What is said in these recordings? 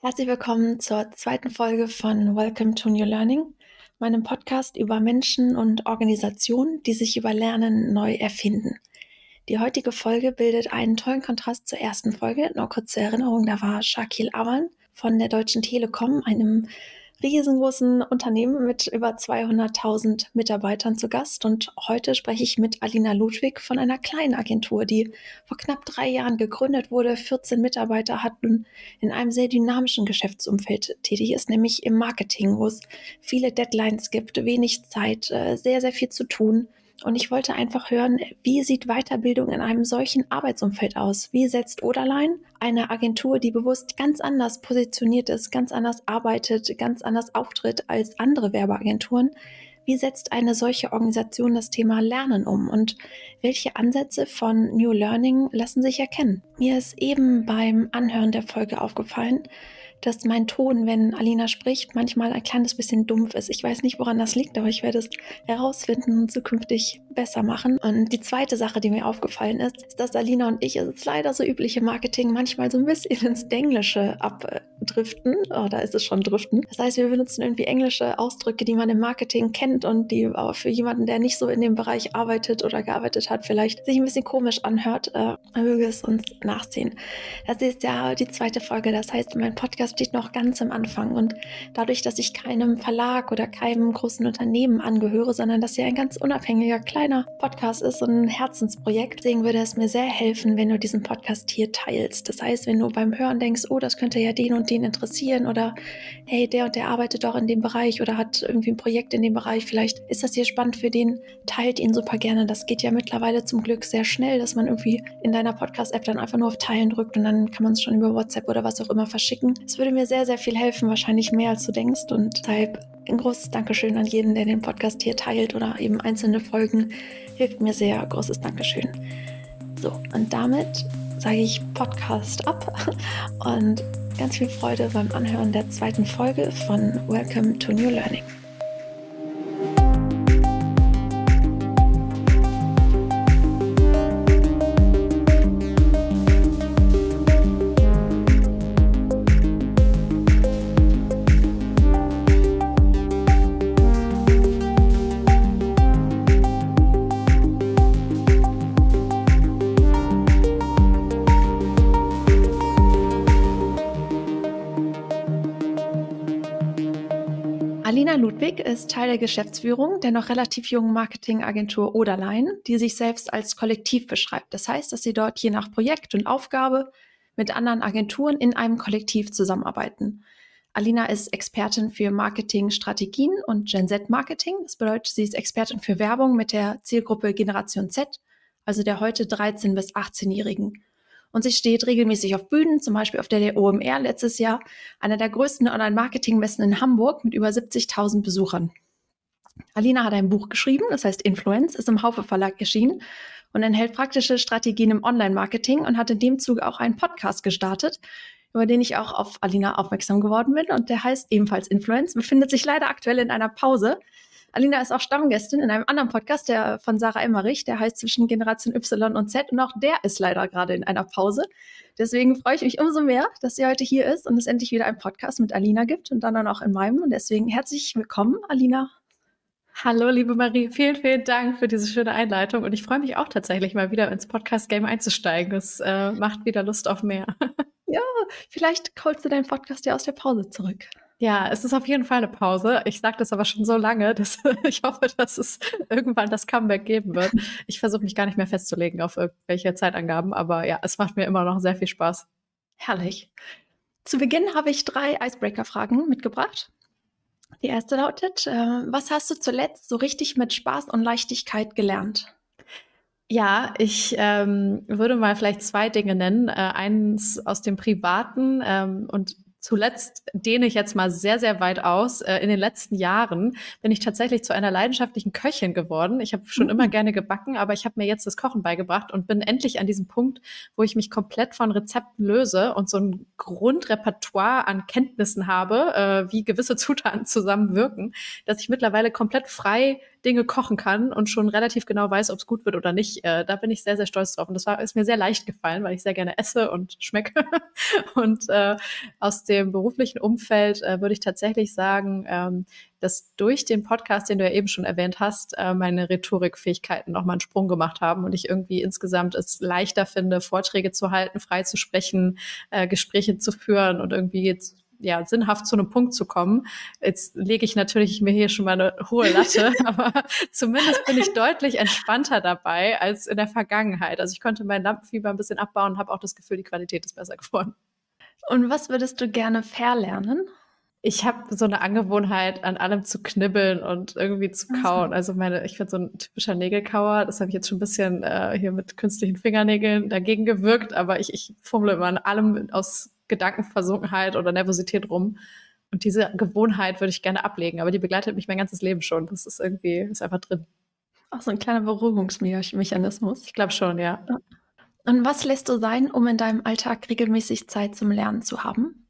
Herzlich willkommen zur zweiten Folge von Welcome to New Learning, meinem Podcast über Menschen und Organisationen, die sich über Lernen neu erfinden. Die heutige Folge bildet einen tollen Kontrast zur ersten Folge. Nur kurz zur Erinnerung, da war Shakil Awan von der Deutschen Telekom, einem riesengroßen Unternehmen mit über 200.000 Mitarbeitern zu Gast. Und heute spreche ich mit Alina Ludwig von einer kleinen Agentur, die vor knapp 3 Jahren gegründet wurde, 14 Mitarbeiter hat und in einem sehr dynamischen Geschäftsumfeld tätig ist, nämlich im Marketing, wo es viele Deadlines gibt, wenig Zeit, sehr, sehr viel zu tun. Und ich wollte einfach hören, wie sieht Weiterbildung in einem solchen Arbeitsumfeld aus? Wie setzt Oderlein, eine Agentur, die bewusst ganz anders positioniert ist, ganz anders arbeitet, ganz anders auftritt als andere Werbeagenturen, wie setzt eine solche Organisation das Thema Lernen um und welche Ansätze von New Learning lassen sich erkennen? Mir ist eben beim Anhören der Folge aufgefallen, dass mein Ton, wenn Alina spricht, manchmal ein kleines bisschen dumpf ist. Ich weiß nicht, woran das liegt, aber ich werde es herausfinden und zukünftig besser machen. Und die zweite Sache, die mir aufgefallen ist, dass Alina und ich, es ist leider so üblich im Marketing, manchmal so ein bisschen ins Englische abdriften. Oh, da ist es schon driften. Das heißt, wir benutzen irgendwie englische Ausdrücke, die man im Marketing kennt und die aber für jemanden, der nicht so in dem Bereich arbeitet oder gearbeitet hat, vielleicht sich ein bisschen komisch anhört. Möge es uns nachsehen. Das ist ja die zweite Folge. Das heißt, mein Podcast steht noch ganz am Anfang und dadurch, dass ich keinem Verlag oder keinem großen Unternehmen angehöre, sondern dass hier ein ganz unabhängiger kleiner Podcast ist und ein Herzensprojekt, deswegen würde es mir sehr helfen, wenn du diesen Podcast hier teilst. Das heißt, wenn du beim Hören denkst, oh, das könnte ja den und den interessieren oder hey, der und der arbeitet doch in dem Bereich oder hat irgendwie ein Projekt in dem Bereich, vielleicht ist das hier spannend für den, teilt ihn super gerne. Das geht ja mittlerweile zum Glück sehr schnell, dass man irgendwie in deiner Podcast-App dann einfach nur auf Teilen drückt und dann kann man es schon über WhatsApp oder was auch immer verschicken. Es würde mir sehr, sehr viel helfen, wahrscheinlich mehr als du denkst und deshalb ein großes Dankeschön an jeden, der den Podcast hier teilt oder eben einzelne Folgen, hilft mir sehr. Großes Dankeschön. So, und damit sage ich Podcast ab und ganz viel Freude beim Anhören der zweiten Folge von Welcome to New Learning. Alina Ludwig ist Teil der Geschäftsführung der noch relativ jungen Marketingagentur Oderlein, die sich selbst als Kollektiv beschreibt. Das heißt, dass sie dort je nach Projekt und Aufgabe mit anderen Agenturen in einem Kollektiv zusammenarbeiten. Alina ist Expertin für Marketingstrategien und Gen Z Marketing. Das bedeutet, sie ist Expertin für Werbung mit der Zielgruppe Generation Z, also der heute 13- bis 18-Jährigen. Und sie steht regelmäßig auf Bühnen, zum Beispiel auf der OMR letztes Jahr, einer der größten Online-Marketing-Messen in Hamburg mit über 70.000 Besuchern. Alina hat ein Buch geschrieben, das heißt Influence, ist im Haufe Verlag erschienen und enthält praktische Strategien im Online-Marketing und hat in dem Zuge auch einen Podcast gestartet, über den ich auch auf Alina aufmerksam geworden bin. Und der heißt ebenfalls Influence, befindet sich leider aktuell in einer Pause. Alina ist auch Stammgästin in einem anderen Podcast, der von Sarah Emmerich, der heißt Zwischen Generation Y und Z und auch der ist leider gerade in einer Pause. Deswegen freue ich mich umso mehr, dass sie heute hier ist und es endlich wieder einen Podcast mit Alina gibt und dann auch in meinem. Und deswegen herzlich willkommen, Alina. Hallo, liebe Marie. Vielen, vielen Dank für diese schöne Einleitung. Und ich freue mich auch tatsächlich mal wieder ins Podcast-Game einzusteigen. Das macht wieder Lust auf mehr. Ja, vielleicht holst du deinen Podcast ja aus der Pause zurück. Ja, es ist auf jeden Fall eine Pause. Ich sage das aber schon so lange, dass ich hoffe, dass es irgendwann das Comeback geben wird. Ich versuche mich gar nicht mehr festzulegen auf irgendwelche Zeitangaben, aber ja, es macht mir immer noch sehr viel Spaß. Herrlich. Zu Beginn habe ich 3 Icebreaker-Fragen mitgebracht. Die erste lautet, was hast du zuletzt so richtig mit Spaß und Leichtigkeit gelernt? Ja, ich würde mal vielleicht 2 Dinge nennen. Eins aus dem Privaten und zuletzt dehne ich jetzt mal sehr, sehr weit aus. In den letzten Jahren bin ich tatsächlich zu einer leidenschaftlichen Köchin geworden. Ich habe schon immer gerne gebacken, aber ich habe mir jetzt das Kochen beigebracht und bin endlich an diesem Punkt, wo ich mich komplett von Rezepten löse und so ein Grundrepertoire an Kenntnissen habe, wie gewisse Zutaten zusammenwirken, dass ich mittlerweile komplett frei Dinge kochen kann und schon relativ genau weiß, ob es gut wird oder nicht. Da bin ich sehr, sehr stolz drauf. Und ist mir sehr leicht gefallen, weil ich sehr gerne esse und schmecke. Und aus dem beruflichen Umfeld würde ich tatsächlich sagen, dass durch den Podcast, den du ja eben schon erwähnt hast, meine Rhetorikfähigkeiten nochmal einen Sprung gemacht haben und ich irgendwie insgesamt es leichter finde, Vorträge zu halten, frei zu sprechen, Gespräche zu führen und irgendwie jetzt sinnhaft zu einem Punkt zu kommen. Jetzt lege ich natürlich mir hier schon mal eine hohe Latte, aber zumindest bin ich deutlich entspannter dabei als in der Vergangenheit. Also ich konnte mein Lampenfieber ein bisschen abbauen und habe auch das Gefühl, die Qualität ist besser geworden. Und was würdest du gerne verlernen? Ich habe so eine Angewohnheit, an allem zu knibbeln und irgendwie zu kauen. Also ich bin so ein typischer Nägelkauer. Das habe ich jetzt schon ein bisschen hier mit künstlichen Fingernägeln dagegen gewirkt, aber ich fummle immer an allem aus Gedankenversunkenheit oder Nervosität rum. Und diese Gewohnheit würde ich gerne ablegen, aber die begleitet mich mein ganzes Leben schon. Das ist einfach drin. Auch so ein kleiner Beruhigungsmechanismus. Ich glaube schon, ja. Und was lässt du sein, um in deinem Alltag regelmäßig Zeit zum Lernen zu haben?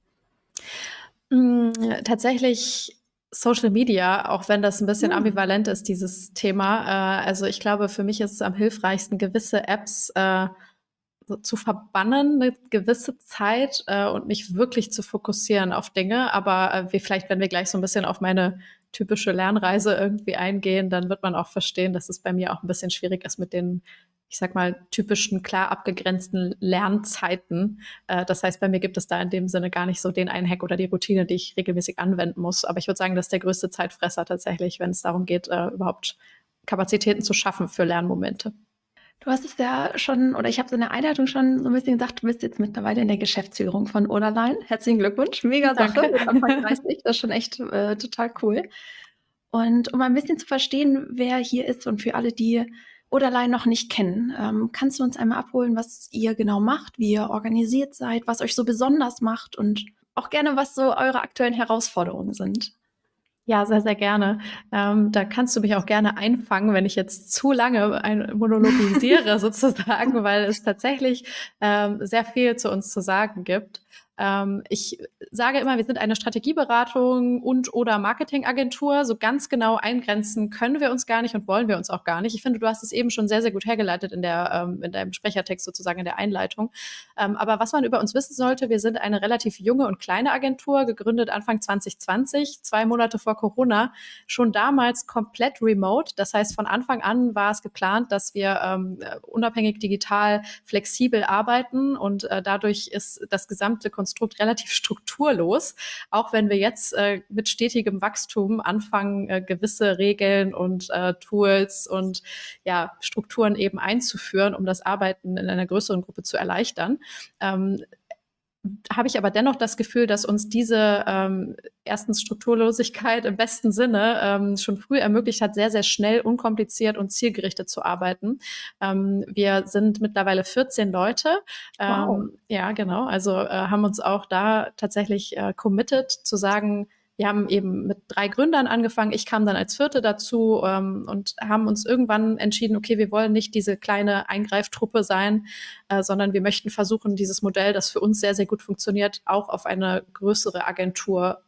Tatsächlich Social Media, auch wenn das ein bisschen ambivalent ist, dieses Thema. Also ich glaube, für mich ist es am hilfreichsten, gewisse Apps so zu verbannen, eine gewisse Zeit und mich wirklich zu fokussieren auf Dinge. Aber vielleicht, wenn wir gleich so ein bisschen auf meine typische Lernreise irgendwie eingehen, dann wird man auch verstehen, dass es bei mir auch ein bisschen schwierig ist mit den, ich sag mal, typischen, klar abgegrenzten Lernzeiten. Das heißt, bei mir gibt es da in dem Sinne gar nicht so den einen Hack oder die Routine, die ich regelmäßig anwenden muss. Aber ich würde sagen, das ist der größte Zeitfresser tatsächlich, wenn es darum geht, überhaupt Kapazitäten zu schaffen für Lernmomente. Du hast es ja schon, oder ich habe es in der Einleitung schon so ein bisschen gesagt, du bist jetzt mittlerweile in der Geschäftsführung von Oderlein. Herzlichen Glückwunsch, mega Sache, mit Anfang 30, das ist schon echt total cool. Und um ein bisschen zu verstehen, wer hier ist und für alle, die Oderlein noch nicht kennen, kannst du uns einmal abholen, was ihr genau macht, wie ihr organisiert seid, was euch so besonders macht und auch gerne, was so eure aktuellen Herausforderungen sind? Ja, sehr, sehr gerne. Da kannst du mich auch gerne einfangen, wenn ich jetzt zu lange monologisiere sozusagen, weil es tatsächlich sehr viel zu uns zu sagen gibt. Ich sage immer, wir sind eine Strategieberatung und oder Marketingagentur. So ganz genau eingrenzen können wir uns gar nicht und wollen wir uns auch gar nicht. Ich finde, du hast es eben schon sehr, sehr gut hergeleitet in deinem Sprechertext sozusagen in der Einleitung. Aber was man über uns wissen sollte, wir sind eine relativ junge und kleine Agentur, gegründet Anfang 2020, 2 Monate vor Corona, schon damals komplett remote. Das heißt, von Anfang an war es geplant, dass wir unabhängig digital flexibel arbeiten und dadurch ist das gesamte Konstrukt relativ strukturlos, auch wenn wir jetzt mit stetigem Wachstum anfangen, gewisse Regeln und Tools und Strukturen eben einzuführen, um das Arbeiten in einer größeren Gruppe zu erleichtern. Habe ich aber dennoch das Gefühl, dass uns diese erstens Strukturlosigkeit im besten Sinne schon früh ermöglicht hat, sehr, sehr schnell, unkompliziert und zielgerichtet zu arbeiten. Wir sind mittlerweile 14 Leute. Wow. Ja, genau. Also haben uns auch da tatsächlich committed zu sagen, wir haben eben mit 3 Gründern angefangen. Ich kam dann als 4. dazu und haben uns irgendwann entschieden, okay, wir wollen nicht diese kleine Eingreiftruppe sein, sondern wir möchten versuchen, dieses Modell, das für uns sehr, sehr gut funktioniert, auch auf eine größere Agentur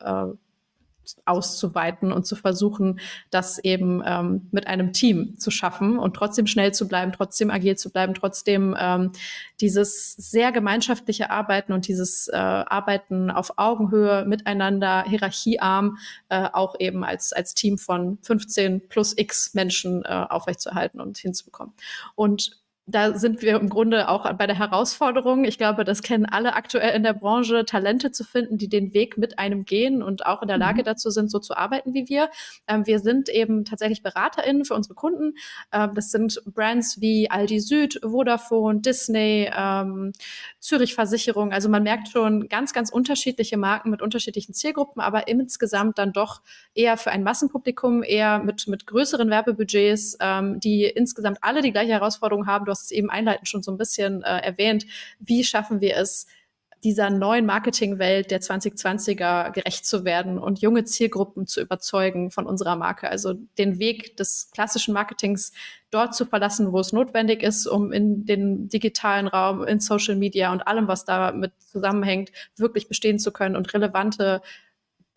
auszuweiten und zu versuchen, das eben mit einem Team zu schaffen und trotzdem schnell zu bleiben, trotzdem agil zu bleiben, trotzdem dieses sehr gemeinschaftliche Arbeiten und dieses Arbeiten auf Augenhöhe miteinander, hierarchiearm, auch eben als Team von 15 plus X Menschen aufrechtzuerhalten und hinzubekommen. Und da sind wir im Grunde auch bei der Herausforderung. Ich glaube, das kennen alle aktuell in der Branche, Talente zu finden, die den Weg mit einem gehen und auch in der Lage dazu sind, so zu arbeiten wie wir. Wir sind eben tatsächlich BeraterInnen für unsere Kunden. Das sind Brands wie Aldi Süd, Vodafone, Disney, Zürich Versicherung. Also man merkt schon ganz, ganz unterschiedliche Marken mit unterschiedlichen Zielgruppen, aber insgesamt dann doch eher für ein Massenpublikum, eher mit größeren Werbebudgets, die insgesamt alle die gleiche Herausforderung haben. Du hast es eben einleitend schon so ein bisschen erwähnt. Wie schaffen wir es, dieser neuen Marketingwelt der 2020er gerecht zu werden und junge Zielgruppen zu überzeugen von unserer Marke? Also den Weg des klassischen Marketings dort zu verlassen, wo es notwendig ist, um in den digitalen Raum, in Social Media und allem, was damit zusammenhängt, wirklich bestehen zu können und relevante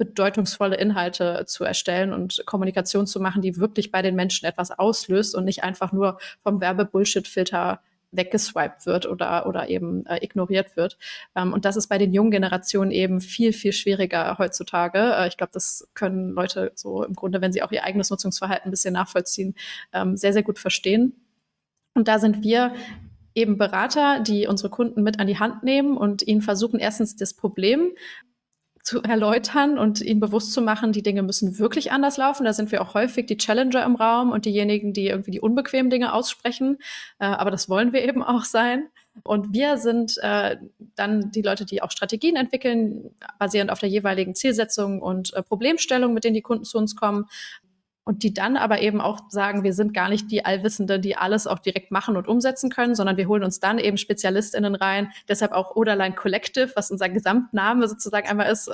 bedeutungsvolle Inhalte zu erstellen und Kommunikation zu machen, die wirklich bei den Menschen etwas auslöst und nicht einfach nur vom Werbe-Bullshit-Filter weggeswiped wird oder eben ignoriert wird. Und das ist bei den jungen Generationen eben viel, viel schwieriger heutzutage. Ich glaube, das können Leute so im Grunde, wenn sie auch ihr eigenes Nutzungsverhalten ein bisschen nachvollziehen, sehr, sehr gut verstehen. Und da sind wir eben Berater, die unsere Kunden mit an die Hand nehmen und ihnen versuchen, erstens das Problem zu erläutern und ihnen bewusst zu machen, die Dinge müssen wirklich anders laufen. Da sind wir auch häufig die Challenger im Raum und diejenigen, die irgendwie die unbequemen Dinge aussprechen. Aber das wollen wir eben auch sein. Und wir sind dann die Leute, die auch Strategien entwickeln, basierend auf der jeweiligen Zielsetzung und Problemstellung, mit denen die Kunden zu uns kommen. Und die dann aber eben auch sagen, wir sind gar nicht die Allwissende, die alles auch direkt machen und umsetzen können, sondern wir holen uns dann eben SpezialistInnen rein. Deshalb auch Oderline Collective, was unser Gesamtname sozusagen einmal ist.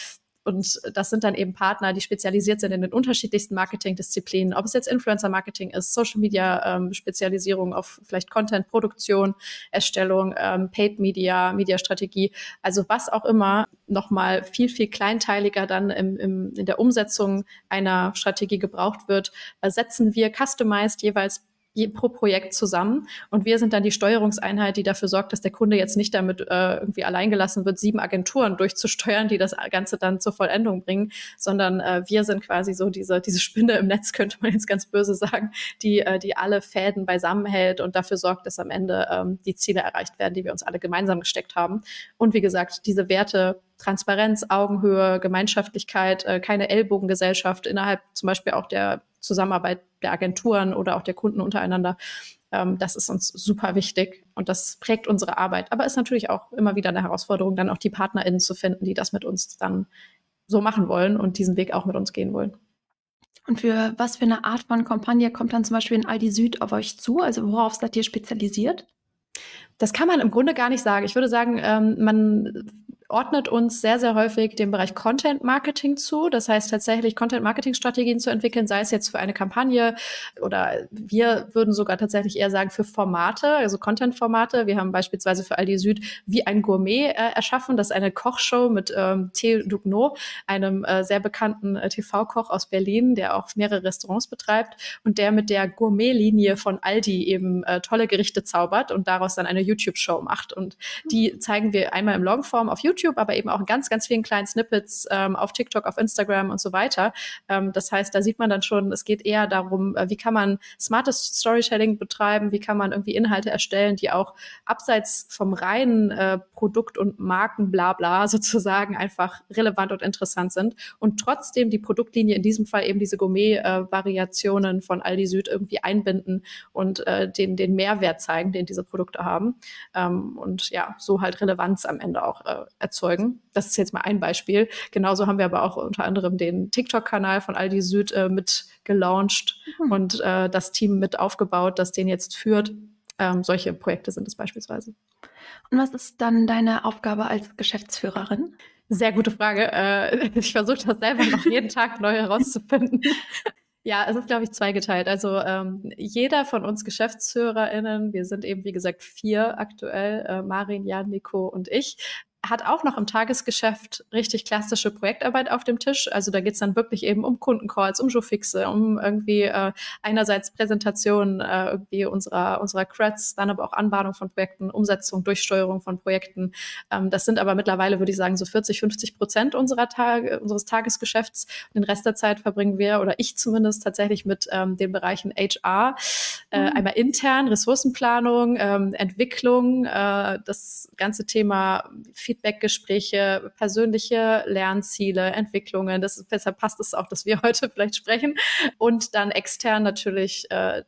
Und das sind dann eben Partner, die spezialisiert sind in den unterschiedlichsten Marketingdisziplinen, ob es jetzt Influencer-Marketing ist, Social-Media-Spezialisierung auf vielleicht Content-Produktion, Erstellung, Paid-Media, Mediastrategie, also was auch immer, nochmal viel, viel kleinteiliger dann in der Umsetzung einer Strategie gebraucht wird, setzen wir customized jeweils pro Projekt zusammen. Und wir sind dann die Steuerungseinheit, die dafür sorgt, dass der Kunde jetzt nicht damit irgendwie alleingelassen wird, 7 Agenturen durchzusteuern, die das Ganze dann zur Vollendung bringen, sondern wir sind quasi so diese Spinne im Netz, könnte man jetzt ganz böse sagen, die alle Fäden beisammen hält und dafür sorgt, dass am Ende die Ziele erreicht werden, die wir uns alle gemeinsam gesteckt haben. Und wie gesagt, diese Werte Transparenz, Augenhöhe, Gemeinschaftlichkeit, keine Ellbogengesellschaft innerhalb zum Beispiel auch der Zusammenarbeit der Agenturen oder auch der Kunden untereinander. Das ist uns super wichtig und das prägt unsere Arbeit. Aber ist natürlich auch immer wieder eine Herausforderung, dann auch die PartnerInnen zu finden, die das mit uns dann so machen wollen und diesen Weg auch mit uns gehen wollen. Und für was für eine Art von Kampagne kommt dann zum Beispiel ein Aldi Süd auf euch zu? Also worauf seid ihr spezialisiert? Das kann man im Grunde gar nicht sagen. Ich würde sagen, man ordnet uns sehr, sehr häufig den Bereich Content Marketing zu. Das heißt tatsächlich Content Marketing Strategien zu entwickeln, sei es jetzt für eine Kampagne oder wir würden sogar tatsächlich eher sagen für Formate, also Content Formate. Wir haben beispielsweise für Aldi Süd Wie ein Gourmet erschaffen. Das ist eine Kochshow mit Theo Dugno, einem sehr bekannten TV-Koch aus Berlin, der auch mehrere Restaurants betreibt und der mit der Gourmet-Linie von Aldi eben tolle Gerichte zaubert und daraus dann eine YouTube-Show macht. Und die zeigen wir einmal im Longform auf YouTube, aber eben auch in ganz, ganz vielen kleinen Snippets auf TikTok, auf Instagram und so weiter. Das heißt, da sieht man dann schon, es geht eher darum, wie kann man smartes Storytelling betreiben, wie kann man irgendwie Inhalte erstellen, die auch abseits vom reinen Produkt- und Marken-Blabla sozusagen einfach relevant und interessant sind und trotzdem die Produktlinie, in diesem Fall eben diese Gourmet-Variationen von Aldi Süd irgendwie einbinden und den Mehrwert zeigen, den diese Produkte haben. Und ja, so halt Relevanz am Ende auch erzeugen. Das ist jetzt mal ein Beispiel. Genauso haben wir aber auch unter anderem den TikTok-Kanal von Aldi Süd mit gelauncht und das Team mit aufgebaut, das den jetzt führt. Solche Projekte sind es beispielsweise. Und was ist dann deine Aufgabe als Geschäftsführerin? Sehr gute Frage. Ich versuche das selber noch jeden Tag neu herauszufinden. Ja, es ist, glaube ich, zweigeteilt. Also jeder von uns GeschäftsführerInnen, wir sind eben, wie gesagt, 4 aktuell, Marin, Jan, Nico und ich, hat auch noch im Tagesgeschäft richtig klassische Projektarbeit auf dem Tisch. Also da geht's dann wirklich eben um Kundencalls, um Showfixe, um irgendwie einerseits Präsentation irgendwie unserer Creds, dann aber auch Anbahnung von Projekten, Umsetzung, Durchsteuerung von Projekten. Das sind aber mittlerweile, würde ich sagen, so 40-50% unseres Tagesgeschäfts. Den Rest der Zeit verbringen wir, oder ich zumindest, tatsächlich mit den Bereichen HR, einmal intern, Ressourcenplanung, Entwicklung, das ganze Thema Feedbackgespräche, persönliche Lernziele, Entwicklungen. Deshalb passt es auch, dass wir heute vielleicht sprechen. Und dann extern natürlich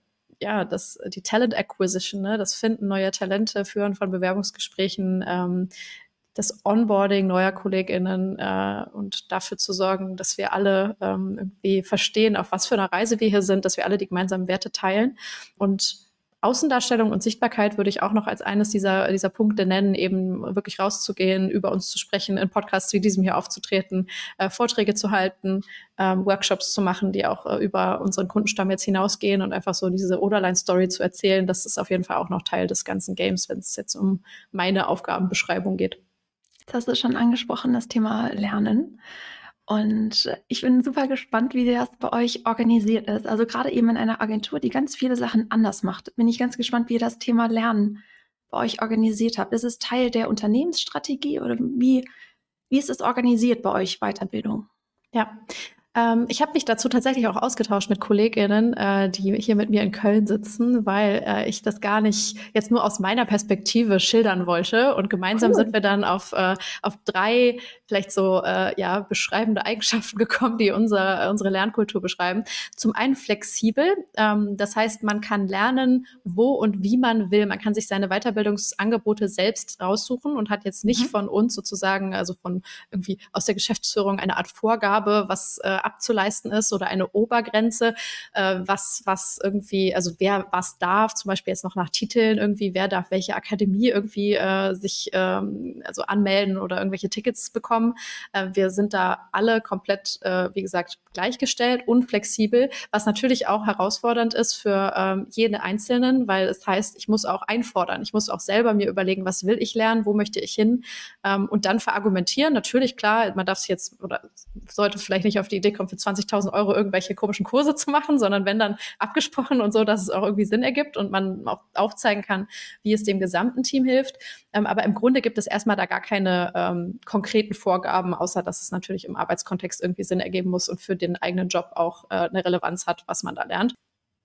die Talent Acquisition, ne, das Finden neuer Talente, Führen von Bewerbungsgesprächen, das Onboarding neuer KollegInnen und dafür zu sorgen, dass wir alle irgendwie verstehen, auf was für einer Reise wir hier sind, dass wir alle die gemeinsamen Werte teilen. Und Außendarstellung und Sichtbarkeit würde ich auch noch als eines dieser Punkte nennen, eben wirklich rauszugehen, über uns zu sprechen, in Podcasts wie diesem hier aufzutreten, Vorträge zu halten, Workshops zu machen, die auch über unseren Kundenstamm jetzt hinausgehen und einfach so diese Oderline-Story zu erzählen. Das ist auf jeden Fall auch noch Teil des ganzen Games, wenn es jetzt um meine Aufgabenbeschreibung geht. Jetzt hast du schon angesprochen, das Thema Lernen. Und ich bin super gespannt, wie das bei euch organisiert ist. Also gerade eben in einer Agentur, die ganz viele Sachen anders macht, bin ich ganz gespannt, wie ihr das Thema Lernen bei euch organisiert habt. Ist es Teil der Unternehmensstrategie oder wie ist es organisiert bei euch, Weiterbildung? Ja, ich habe mich dazu tatsächlich auch ausgetauscht mit KollegInnen, die hier mit mir in Köln sitzen, weil ich das gar nicht jetzt nur aus meiner Perspektive schildern wollte. Und gemeinsam sind wir dann auf 3 vielleicht so ja beschreibende Eigenschaften gekommen, die unsere Lernkultur beschreiben. Zum einen flexibel, das heißt, man kann lernen, wo und wie man will. Man kann sich seine Weiterbildungsangebote selbst raussuchen und hat jetzt nicht von uns sozusagen, also von irgendwie aus der Geschäftsführung eine Art Vorgabe, was abzuleisten ist oder eine Obergrenze, was irgendwie, also wer was darf, zum Beispiel jetzt noch nach Titeln irgendwie, wer darf welche Akademie irgendwie sich also anmelden oder irgendwelche Tickets bekommen. Wir sind da alle komplett, wie gesagt, gleichgestellt und flexibel, was natürlich auch herausfordernd ist für jeden Einzelnen, weil es heißt, ich muss auch einfordern, ich muss auch selber mir überlegen, was will ich lernen, wo möchte ich hin und dann verargumentieren. Natürlich, klar, man darf sich jetzt oder sollte vielleicht nicht auf die Idee kommen, für 20.000 Euro irgendwelche komischen Kurse zu machen, sondern wenn dann abgesprochen und so, dass es auch irgendwie Sinn ergibt und man auch aufzeigen kann, wie es dem gesamten Team hilft. Aber im Grunde gibt es erstmal da gar keine konkreten Vorgaben, außer dass es natürlich im Arbeitskontext irgendwie Sinn ergeben muss und für den eigenen Job auch eine Relevanz hat, was man da lernt.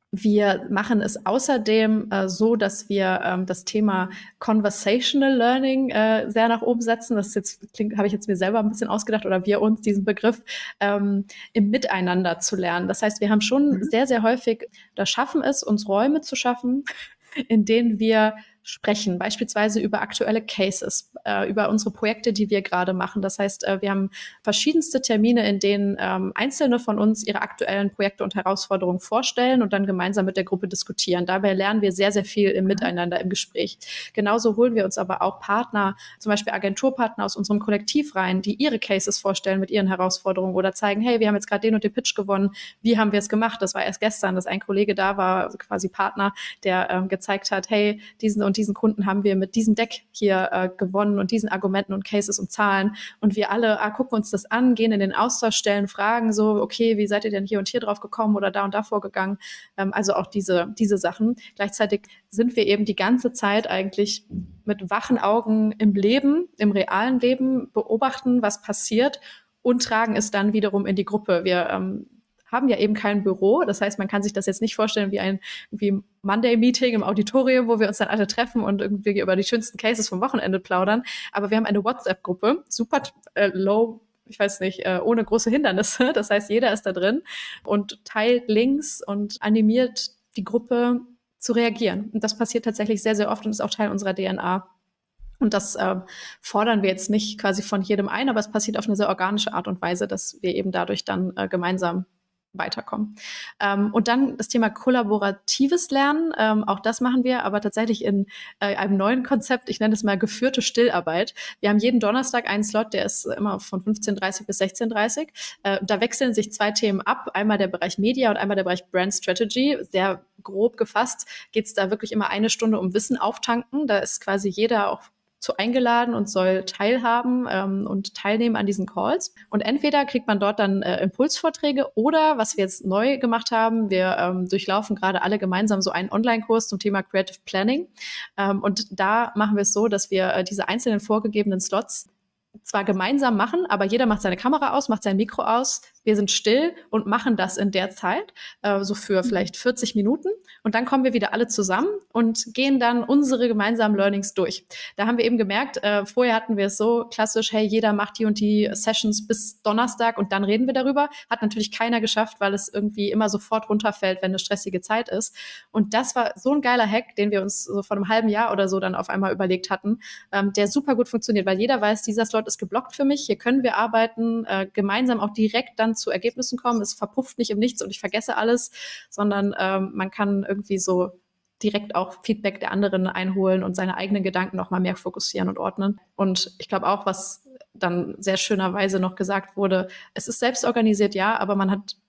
Wir machen es außerdem so, dass wir das Thema Conversational Learning sehr nach oben setzen. Das jetzt habe ich jetzt mir selber ein bisschen ausgedacht oder wir uns diesen Begriff im Miteinander zu lernen. Das heißt, wir haben schon sehr, sehr häufig oder schaffen es, uns Räume zu schaffen, in denen wir sprechen, beispielsweise über aktuelle Cases, über unsere Projekte, die wir gerade machen. Das heißt, wir haben verschiedenste Termine, in denen Einzelne von uns ihre aktuellen Projekte und Herausforderungen vorstellen und dann gemeinsam mit der Gruppe diskutieren. Dabei lernen wir sehr, sehr viel im Miteinander, im Gespräch. Genauso holen wir uns aber auch Partner, zum Beispiel Agenturpartner aus unserem Kollektiv rein, die ihre Cases vorstellen mit ihren Herausforderungen oder zeigen, hey, wir haben jetzt gerade den und den Pitch gewonnen, wie haben wir es gemacht? Das war erst gestern, dass ein Kollege da war, also quasi Partner, der gezeigt hat, hey, diesen und diesen Kunden haben wir mit diesem Deck hier gewonnen und diesen Argumenten und Cases und Zahlen. Und wir alle gucken uns das an, gehen in den Austausch, stellen Fragen so, okay, wie seid ihr denn hier und hier drauf gekommen oder da und da vorgegangen? Also auch diese Sachen. Gleichzeitig sind wir eben die ganze Zeit eigentlich mit wachen Augen im Leben, im realen Leben, beobachten, was passiert und tragen es dann wiederum in die Gruppe. Wir haben ja eben kein Büro. Das heißt, man kann sich das jetzt nicht vorstellen wie ein Monday-Meeting im Auditorium, wo wir uns dann alle treffen und irgendwie über die schönsten Cases vom Wochenende plaudern. Aber wir haben eine WhatsApp-Gruppe, super low, ich weiß nicht, ohne große Hindernisse. Das heißt, jeder ist da drin und teilt Links und animiert die Gruppe zu reagieren. Und das passiert tatsächlich sehr, sehr oft und ist auch Teil unserer DNA. Und das fordern wir jetzt nicht quasi von jedem ein, aber es passiert auf eine sehr organische Art und Weise, dass wir eben dadurch dann gemeinsam weiterkommen. Und dann das Thema kollaboratives Lernen, auch das machen wir, aber tatsächlich in einem neuen Konzept, ich nenne es mal geführte Stillarbeit. Wir haben jeden Donnerstag einen Slot, der ist immer von 15:30 bis 16:30. Da wechseln sich 2 Themen ab, einmal der Bereich Media und einmal der Bereich Brand Strategy. Sehr grob gefasst geht es da wirklich immer 1 Stunde um Wissen auftanken. Da ist quasi jeder auch zu eingeladen und soll teilhaben und teilnehmen an diesen Calls. Und entweder kriegt man dort dann Impulsvorträge oder, was wir jetzt neu gemacht haben, wir durchlaufen gerade alle gemeinsam so einen Online-Kurs zum Thema Creative Planning. Und da machen wir es so, dass wir diese einzelnen vorgegebenen Slots zwar gemeinsam machen, aber jeder macht seine Kamera aus, macht sein Mikro aus, wir sind still und machen das in der Zeit, so für vielleicht 40 Minuten. Und dann kommen wir wieder alle zusammen und gehen dann unsere gemeinsamen Learnings durch. Da haben wir eben gemerkt, vorher hatten wir es so klassisch, hey, jeder macht die und die Sessions bis Donnerstag und dann reden wir darüber. Hat natürlich keiner geschafft, weil es irgendwie immer sofort runterfällt, wenn eine stressige Zeit ist. Und das war so ein geiler Hack, den wir uns so vor einem halben Jahr oder so dann auf einmal überlegt hatten, der super gut funktioniert, weil jeder weiß, dieser Slot ist geblockt für mich, hier können wir arbeiten, gemeinsam auch direkt dann zu Ergebnissen kommen. Es verpufft nicht im Nichts und ich vergesse alles, sondern man kann irgendwie so direkt auch Feedback der anderen einholen und seine eigenen Gedanken noch mal mehr fokussieren und ordnen. Und ich glaube auch, was dann sehr schönerweise noch gesagt wurde, es ist selbst organisiert, ja, aber man hat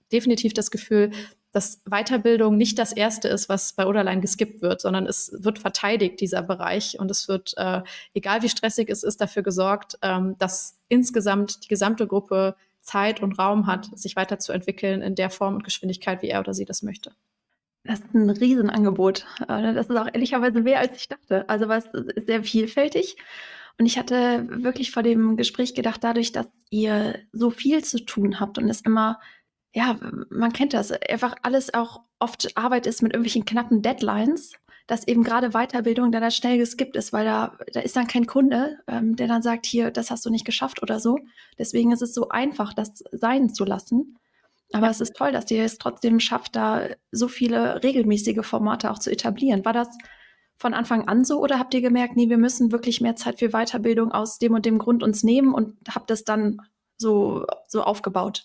definitiv das Gefühl, dass Weiterbildung nicht das Erste ist, was bei Oderlein geskippt wird, sondern es wird verteidigt, dieser Bereich. Und es wird, egal wie stressig es ist, dafür gesorgt, dass insgesamt die gesamte Gruppe Zeit und Raum hat, sich weiterzuentwickeln in der Form und Geschwindigkeit, wie er oder sie das möchte. Das ist ein Riesenangebot. Das ist auch ehrlicherweise mehr, als ich dachte. Also was ist sehr vielfältig. Und ich hatte wirklich vor dem Gespräch gedacht, dadurch, dass ihr so viel zu tun habt und es immer, ja, man kennt das, einfach alles auch oft Arbeit ist mit irgendwelchen knappen Deadlines, dass eben gerade Weiterbildung dann schnell geskippt ist, weil da ist dann kein Kunde, der dann sagt, hier, das hast du nicht geschafft oder so. Deswegen ist es so einfach, das sein zu lassen. Aber es ist toll, dass ihr es trotzdem schafft, da so viele regelmäßige Formate auch zu etablieren. War das von Anfang an so oder habt ihr gemerkt, nee, wir müssen wirklich mehr Zeit für Weiterbildung aus dem und dem Grund uns nehmen und habt das dann so aufgebaut?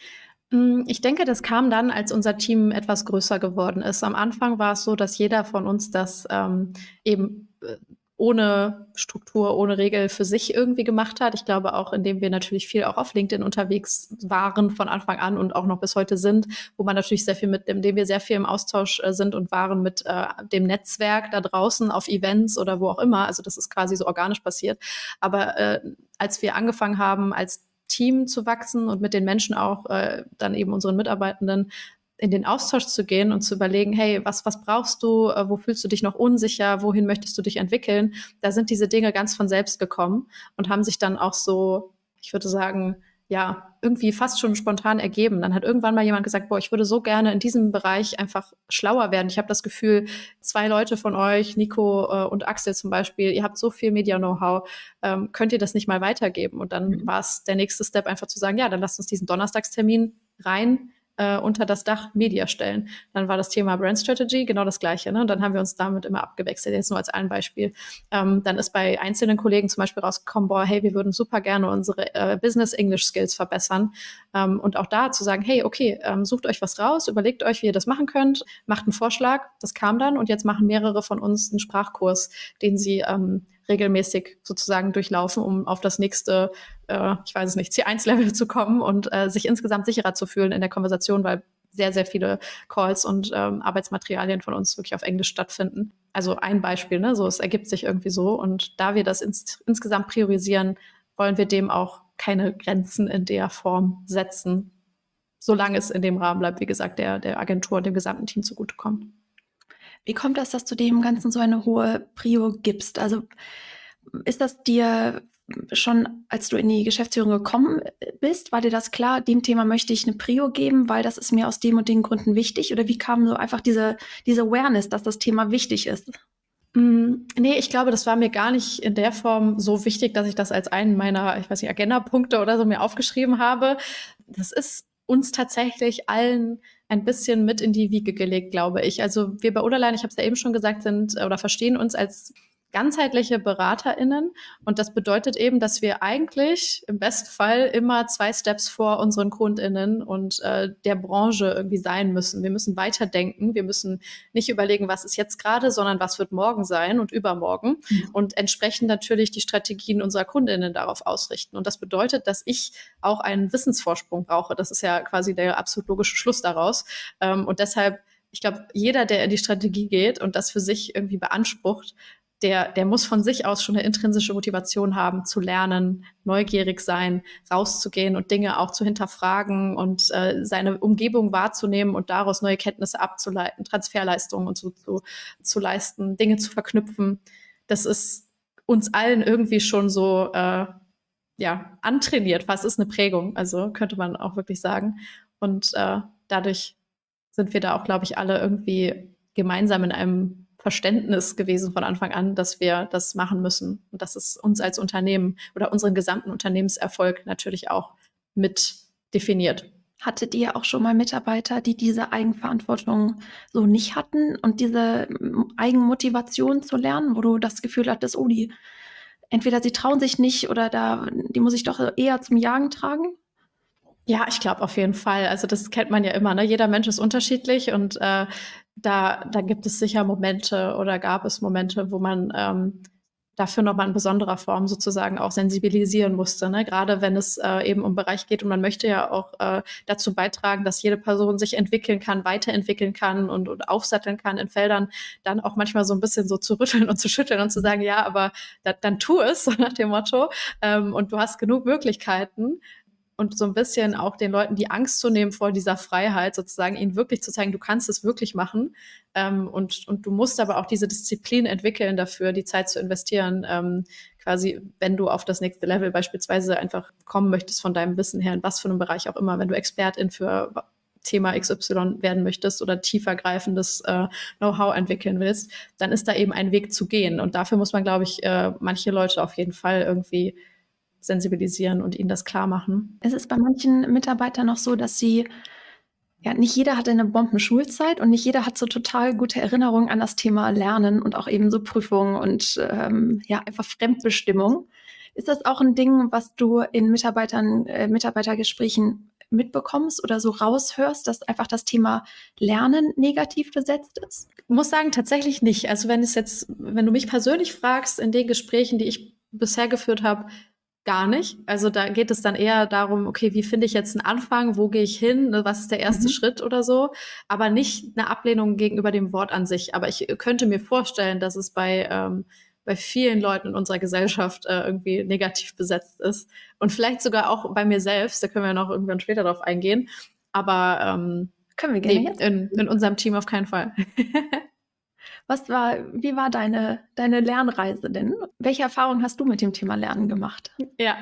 Ich denke, das kam dann, als unser Team etwas größer geworden ist. Am Anfang war es so, dass jeder von uns das eben ohne Struktur, ohne Regel für sich irgendwie gemacht hat. Ich glaube auch, indem wir natürlich viel auch auf LinkedIn unterwegs waren von Anfang an und auch noch bis heute sind, wo man natürlich sehr viel indem wir sehr viel im Austausch sind und waren mit dem Netzwerk da draußen auf Events oder wo auch immer. Also das ist quasi so organisch passiert. Aber als wir angefangen haben, als Team zu wachsen und mit den Menschen auch dann eben unseren Mitarbeitenden in den Austausch zu gehen und zu überlegen, hey, was brauchst du, wo fühlst du dich noch unsicher, wohin möchtest du dich entwickeln? Da sind diese Dinge ganz von selbst gekommen und haben sich dann auch so, ich würde sagen, ja, irgendwie fast schon spontan ergeben. Dann hat irgendwann mal jemand gesagt, boah, ich würde so gerne in diesem Bereich einfach schlauer werden. Ich habe das Gefühl, 2 Leute von euch, Nico und Axel zum Beispiel, ihr habt so viel Media-Know-how, könnt ihr das nicht mal weitergeben? Und dann war es der nächste Step, einfach zu sagen, ja, dann lasst uns diesen Donnerstagstermin rein unter das Dach Media stellen. Dann war das Thema Brand Strategy genau das Gleiche. Ne? Und dann haben wir uns damit immer abgewechselt. Jetzt nur als ein Beispiel. Dann ist bei einzelnen Kollegen zum Beispiel rausgekommen, boah, hey, wir würden super gerne unsere Business English Skills verbessern. Und auch da zu sagen, hey, okay, sucht euch was raus, überlegt euch, wie ihr das machen könnt, macht einen Vorschlag. Das kam dann und jetzt machen mehrere von uns einen Sprachkurs, den sie regelmäßig sozusagen durchlaufen, um auf das nächste, ich weiß es nicht, C1-Level zu kommen und sich insgesamt sicherer zu fühlen in der Konversation, weil sehr, sehr viele Calls und Arbeitsmaterialien von uns wirklich auf Englisch stattfinden. Also ein Beispiel, ne? So, es ergibt sich irgendwie so. Und da wir das insgesamt priorisieren, wollen wir dem auch keine Grenzen in der Form setzen, solange es in dem Rahmen bleibt, wie gesagt, der Agentur und dem gesamten Team zugutekommt. Wie kommt das, dass du dem Ganzen so eine hohe Prio gibst? Also ist das dir schon, als du in die Geschäftsführung gekommen bist, war dir das klar, dem Thema möchte ich eine Prio geben, weil das ist mir aus dem und den Gründen wichtig? Oder wie kam so einfach diese Awareness, dass das Thema wichtig ist? Nee, ich glaube, das war mir gar nicht in der Form so wichtig, dass ich das als einen meiner, ich weiß nicht, Agenda-Punkte oder so mir aufgeschrieben habe. Das ist uns tatsächlich allen ein bisschen mit in die Wiege gelegt, glaube ich. Also wir bei Oderlein, ich habe es ja eben schon gesagt, sind oder verstehen uns als ganzheitliche BeraterInnen. Und das bedeutet eben, dass wir eigentlich im Bestfall immer 2 Steps vor unseren KundInnen und der Branche irgendwie sein müssen. Wir müssen weiterdenken. Wir müssen nicht überlegen, was ist jetzt gerade, sondern was wird morgen sein und übermorgen. Und entsprechend natürlich die Strategien unserer KundInnen darauf ausrichten. Und das bedeutet, dass ich auch einen Wissensvorsprung brauche. Das ist ja quasi der absolut logische Schluss daraus. Und deshalb, ich glaube, jeder, der in die Strategie geht und das für sich irgendwie beansprucht, der muss von sich aus schon eine intrinsische Motivation haben, zu lernen, neugierig sein, rauszugehen und Dinge auch zu hinterfragen und seine Umgebung wahrzunehmen und daraus neue Kenntnisse abzuleiten, Transferleistungen und so zu leisten, Dinge zu verknüpfen. Das ist uns allen irgendwie schon so antrainiert. Was ist eine Prägung? Also könnte man auch wirklich sagen. Und dadurch sind wir da auch, glaube ich, alle irgendwie gemeinsam in einem Verständnis gewesen von Anfang an, dass wir das machen müssen und dass es uns als Unternehmen oder unseren gesamten Unternehmenserfolg natürlich auch mit definiert. Hattet ihr auch schon mal Mitarbeiter, die diese Eigenverantwortung so nicht hatten und diese Eigenmotivation zu lernen, wo du das Gefühl hattest, oh, entweder sie trauen sich nicht oder die muss ich doch eher zum Jagen tragen? Ja, ich glaube auf jeden Fall. Also das kennt man ja immer, ne? Jeder Mensch ist unterschiedlich und da gibt es sicher Momente oder gab es Momente, wo man dafür nochmal in besonderer Form sozusagen auch sensibilisieren musste, ne? Gerade wenn es eben um Bereich geht und man möchte ja auch dazu beitragen, dass jede Person sich entwickeln kann, weiterentwickeln kann und aufsatteln kann in Feldern, dann auch manchmal so ein bisschen so zu rütteln und zu schütteln und zu sagen, ja, aber dann tu es, so nach dem Motto. Und du hast genug Möglichkeiten. Und so ein bisschen auch den Leuten die Angst zu nehmen vor dieser Freiheit, sozusagen ihnen wirklich zu zeigen, du kannst es wirklich machen. Und du musst aber auch diese Disziplin entwickeln dafür, die Zeit zu investieren, quasi, wenn du auf das nächste Level beispielsweise einfach kommen möchtest von deinem Wissen her, in was für einem Bereich auch immer, wenn du Expertin für Thema XY werden möchtest oder tiefergreifendes Know-how entwickeln willst, dann ist da eben ein Weg zu gehen. Und dafür muss man, glaube ich, manche Leute auf jeden Fall irgendwie sensibilisieren und ihnen das klar machen. Es ist bei manchen Mitarbeitern noch so, dass nicht jeder hatte eine Bombenschulzeit und nicht jeder hat so total gute Erinnerungen an das Thema Lernen und auch eben so Prüfungen und einfach Fremdbestimmung. Ist das auch ein Ding, was du in Mitarbeitergesprächen mitbekommst oder so raushörst, dass einfach das Thema Lernen negativ besetzt ist? Ich muss sagen, tatsächlich nicht. Also wenn du mich persönlich fragst, in den Gesprächen, die ich bisher geführt habe, gar nicht. Also da geht es dann eher darum, okay, wie finde ich jetzt einen Anfang, wo gehe ich hin, was ist der erste Schritt oder so, aber nicht eine Ablehnung gegenüber dem Wort an sich. Aber ich könnte mir vorstellen, dass es bei vielen Leuten in unserer Gesellschaft irgendwie negativ besetzt ist. Und vielleicht sogar auch bei mir selbst, da können wir noch irgendwann später drauf eingehen. Aber können wir gerne jetzt? In unserem Team auf keinen Fall. Wie war deine Lernreise denn? Welche Erfahrungen hast du mit dem Thema Lernen gemacht? Ja,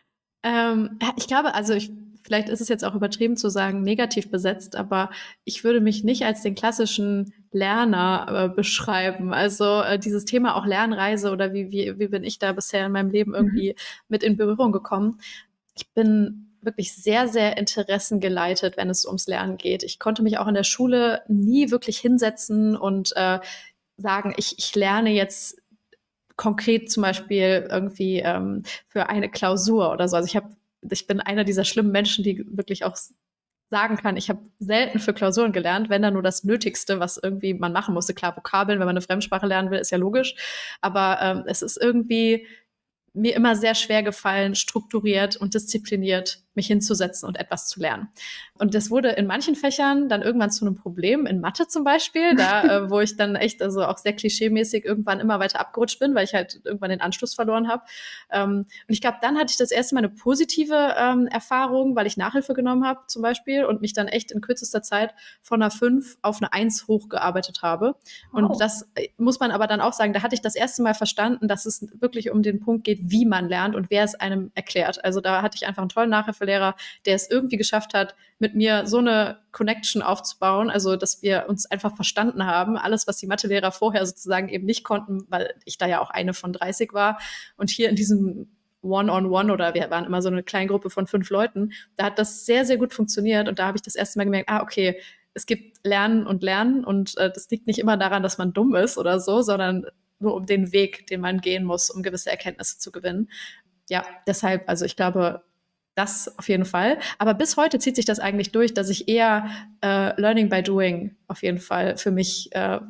ich glaube, vielleicht ist es jetzt auch übertrieben zu sagen, negativ besetzt, aber ich würde mich nicht als den klassischen Lerner beschreiben. Also dieses Thema auch Lernreise oder wie bin ich da bisher in meinem Leben irgendwie mit in Berührung gekommen? Ich bin wirklich sehr, sehr interessengeleitet, wenn es ums Lernen geht. Ich konnte mich auch in der Schule nie wirklich hinsetzen und sagen, ich lerne jetzt konkret zum Beispiel irgendwie für eine Klausur oder so. Also ich bin einer dieser schlimmen Menschen, die wirklich auch sagen kann, ich habe selten für Klausuren gelernt, wenn dann nur das Nötigste, was irgendwie man machen musste. Klar, Vokabeln, wenn man eine Fremdsprache lernen will, ist ja logisch. Aber es ist irgendwie mir immer sehr schwer gefallen, strukturiert und diszipliniert mich hinzusetzen und etwas zu lernen. Und das wurde in manchen Fächern dann irgendwann zu einem Problem, in Mathe zum Beispiel, da wo ich dann echt, also auch sehr klischeemäßig irgendwann immer weiter abgerutscht bin, weil ich halt irgendwann den Anschluss verloren habe. Und ich glaube, dann hatte ich das erste Mal eine positive Erfahrung, weil ich Nachhilfe genommen habe zum Beispiel und mich dann echt in kürzester Zeit von einer 5 auf eine 1 hochgearbeitet habe. Wow. Und das muss man aber dann auch sagen, da hatte ich das erste Mal verstanden, dass es wirklich um den Punkt geht, wie man lernt und wer es einem erklärt. Also da hatte ich einfach einen tollen Nachhilfelehrer, der es irgendwie geschafft hat, mit mir so eine Connection aufzubauen, also dass wir uns einfach verstanden haben. Alles, was die Mathelehrer vorher sozusagen eben nicht konnten, weil ich da ja auch eine von 30 war. Und hier in diesem One-on-One oder wir waren immer so eine kleine Gruppe von 5 Leuten, da hat das sehr, sehr gut funktioniert. Und da habe ich das erste Mal gemerkt, okay, es gibt Lernen und das liegt nicht immer daran, dass man dumm ist oder so, sondern nur um den Weg, den man gehen muss, um gewisse Erkenntnisse zu gewinnen. Ja, deshalb, also ich glaube, das auf jeden Fall. Aber bis heute zieht sich das eigentlich durch, dass ich eher Learning by Doing auf jeden Fall für mich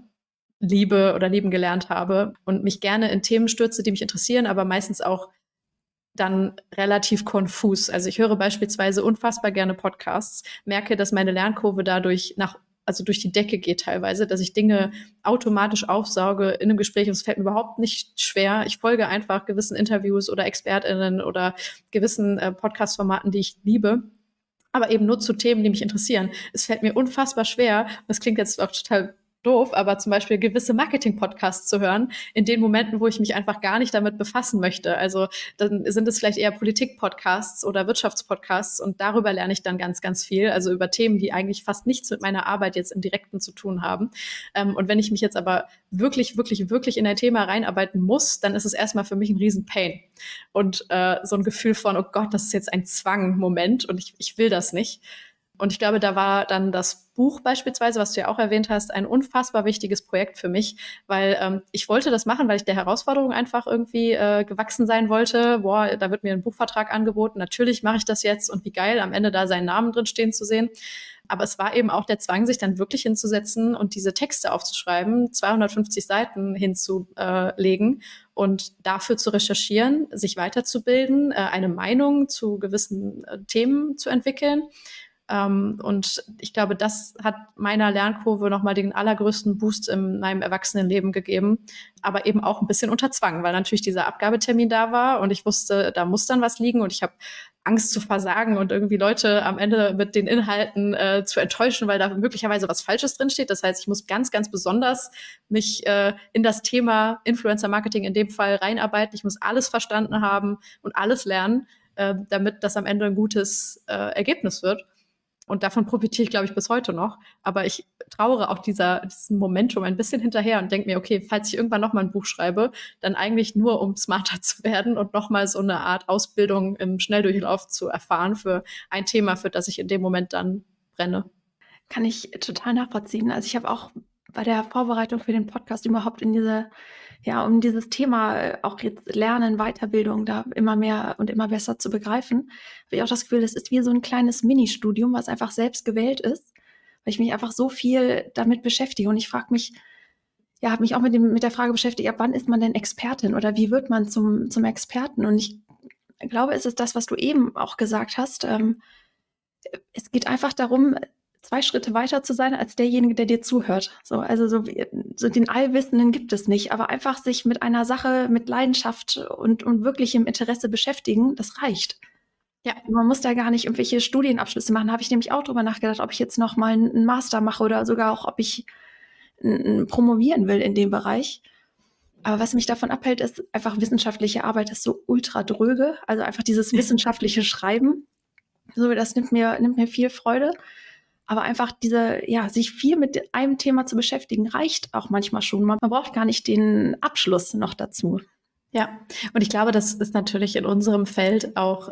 lieben gelernt habe und mich gerne in Themen stürze, die mich interessieren, aber meistens auch dann relativ konfus. Also ich höre beispielsweise unfassbar gerne Podcasts, merke, dass meine Lernkurve dadurch durch die Decke geht teilweise, dass ich Dinge automatisch aufsauge in einem Gespräch und es fällt mir überhaupt nicht schwer. Ich folge einfach gewissen Interviews oder ExpertInnen oder gewissen Podcast-Formaten, die ich liebe, aber eben nur zu Themen, die mich interessieren. Es fällt mir unfassbar schwer, das klingt jetzt auch total doof, aber zum Beispiel gewisse Marketing-Podcasts zu hören, in den Momenten, wo ich mich einfach gar nicht damit befassen möchte. Also dann sind es vielleicht eher Politik-Podcasts oder Wirtschaftspodcasts und darüber lerne ich dann ganz, ganz viel, also über Themen, die eigentlich fast nichts mit meiner Arbeit jetzt im Direkten zu tun haben. Und wenn ich mich jetzt aber wirklich, wirklich, wirklich in ein Thema reinarbeiten muss, dann ist es erstmal für mich ein Riesen-Pain. Und so ein Gefühl von, oh Gott, das ist jetzt ein Zwang-Moment und ich will das nicht. Und ich glaube, da war dann das Buch beispielsweise, was du ja auch erwähnt hast, ein unfassbar wichtiges Projekt für mich, weil ich wollte das machen, weil ich der Herausforderung einfach irgendwie gewachsen sein wollte. Boah, da wird mir ein Buchvertrag angeboten. Natürlich mache ich das jetzt und wie geil, am Ende da seinen Namen drin stehen zu sehen. Aber es war eben auch der Zwang, sich dann wirklich hinzusetzen und diese Texte aufzuschreiben, 250 Seiten hinzulegen und dafür zu recherchieren, sich weiterzubilden, eine Meinung zu gewissen Themen zu entwickeln. Und ich glaube, das hat meiner Lernkurve nochmal den allergrößten Boost in meinem Erwachsenenleben gegeben, aber eben auch ein bisschen unter Zwang, weil natürlich dieser Abgabetermin da war und ich wusste, da muss dann was liegen und ich habe Angst zu versagen und irgendwie Leute am Ende mit den Inhalten zu enttäuschen, weil da möglicherweise was Falsches drinsteht. Das heißt, ich muss ganz, ganz besonders mich in das Thema Influencer-Marketing in dem Fall reinarbeiten. Ich muss alles verstanden haben und alles lernen, damit das am Ende ein gutes Ergebnis wird. Und davon profitiere ich, glaube ich, bis heute noch. Aber ich trauere auch diesem Momentum ein bisschen hinterher und denke mir, okay, falls ich irgendwann noch mal ein Buch schreibe, dann eigentlich nur, um smarter zu werden und noch mal so eine Art Ausbildung im Schnelldurchlauf zu erfahren für ein Thema, für das ich in dem Moment dann brenne. Kann ich total nachvollziehen. Also ich habe auch bei der Vorbereitung für den Podcast überhaupt um dieses Thema auch jetzt Lernen, Weiterbildung da immer mehr und immer besser zu begreifen, habe ich auch das Gefühl, das ist wie so ein kleines Ministudium, was einfach selbst gewählt ist, weil ich mich einfach so viel damit beschäftige. Und ich frage mich, habe mich auch mit der Frage beschäftigt, ab wann ist man denn Expertin oder wie wird man zum Experten? Und ich glaube, es ist das, was du eben auch gesagt hast. Es geht einfach darum, 2 Schritte weiter zu sein als derjenige, der dir zuhört. So den Allwissenden gibt es nicht, aber einfach sich mit einer Sache mit Leidenschaft und wirklichem Interesse beschäftigen, das reicht. Ja, man muss da gar nicht irgendwelche Studienabschlüsse machen. Da habe ich nämlich auch drüber nachgedacht, ob ich jetzt noch mal einen Master mache oder sogar auch, ob ich promovieren will in dem Bereich. Aber was mich davon abhält, ist einfach wissenschaftliche Arbeit ist so ultra dröge. Also einfach dieses wissenschaftliche Schreiben. So, das nimmt mir viel Freude. Aber einfach sich viel mit einem Thema zu beschäftigen, reicht auch manchmal schon. Man braucht gar nicht den Abschluss noch dazu. Ja, und ich glaube, das ist natürlich in unserem Feld auch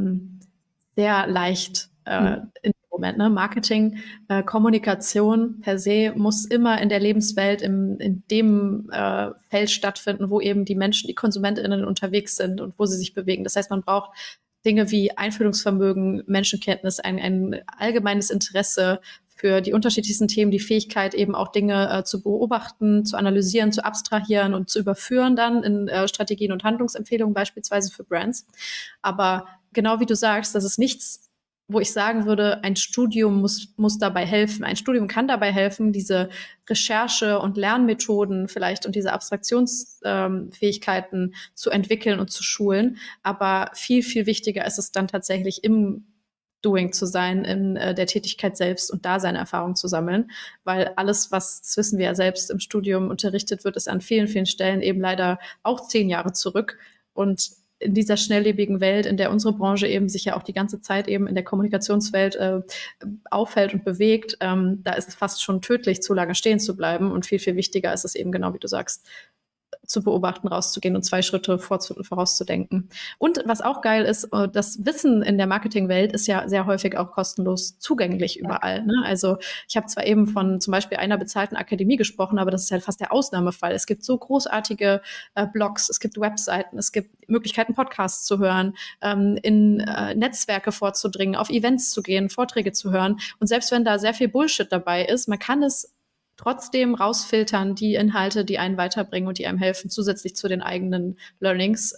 sehr leicht in dem Moment. Ne? Marketing, Kommunikation per se muss immer in der Lebenswelt, in dem Feld stattfinden, wo eben die Menschen, die KonsumentInnen unterwegs sind und wo sie sich bewegen. Das heißt, man braucht Dinge wie Einfühlungsvermögen, Menschenkenntnis, ein allgemeines Interesse für die unterschiedlichsten Themen, die Fähigkeit eben auch Dinge zu beobachten, zu analysieren, zu abstrahieren und zu überführen dann in Strategien und Handlungsempfehlungen beispielsweise für Brands. Aber genau wie du sagst, das ist nichts, wo ich sagen würde, ein Studium muss dabei helfen. Ein Studium kann dabei helfen, diese Recherche- und Lernmethoden vielleicht und diese Abstraktionsfähigkeiten zu entwickeln und zu schulen. Aber viel, viel wichtiger ist es dann tatsächlich im Doing zu sein, in der Tätigkeit selbst und da seine Erfahrungen zu sammeln. Weil alles, das wissen wir ja selbst, im Studium unterrichtet wird, ist an vielen, vielen Stellen eben leider auch 10 Jahre zurück. Und in dieser schnelllebigen Welt, in der unsere Branche eben sich ja auch die ganze Zeit eben in der Kommunikationswelt aufhält und bewegt, da ist es fast schon tödlich, zu lange stehen zu bleiben. Und viel, viel wichtiger ist es eben genau, wie du sagst, zu beobachten, rauszugehen und 2 Schritte vorauszudenken. Und was auch geil ist, das Wissen in der Marketingwelt ist ja sehr häufig auch kostenlos zugänglich überall. Ne? Also ich habe zwar eben von zum Beispiel einer bezahlten Akademie gesprochen, aber das ist halt fast der Ausnahmefall. Es gibt so großartige Blogs, es gibt Webseiten, es gibt Möglichkeiten, Podcasts zu hören, in Netzwerke vorzudringen, auf Events zu gehen, Vorträge zu hören. Und selbst wenn da sehr viel Bullshit dabei ist, man kann es trotzdem rausfiltern, die Inhalte, die einen weiterbringen und die einem helfen, zusätzlich zu den eigenen Learnings.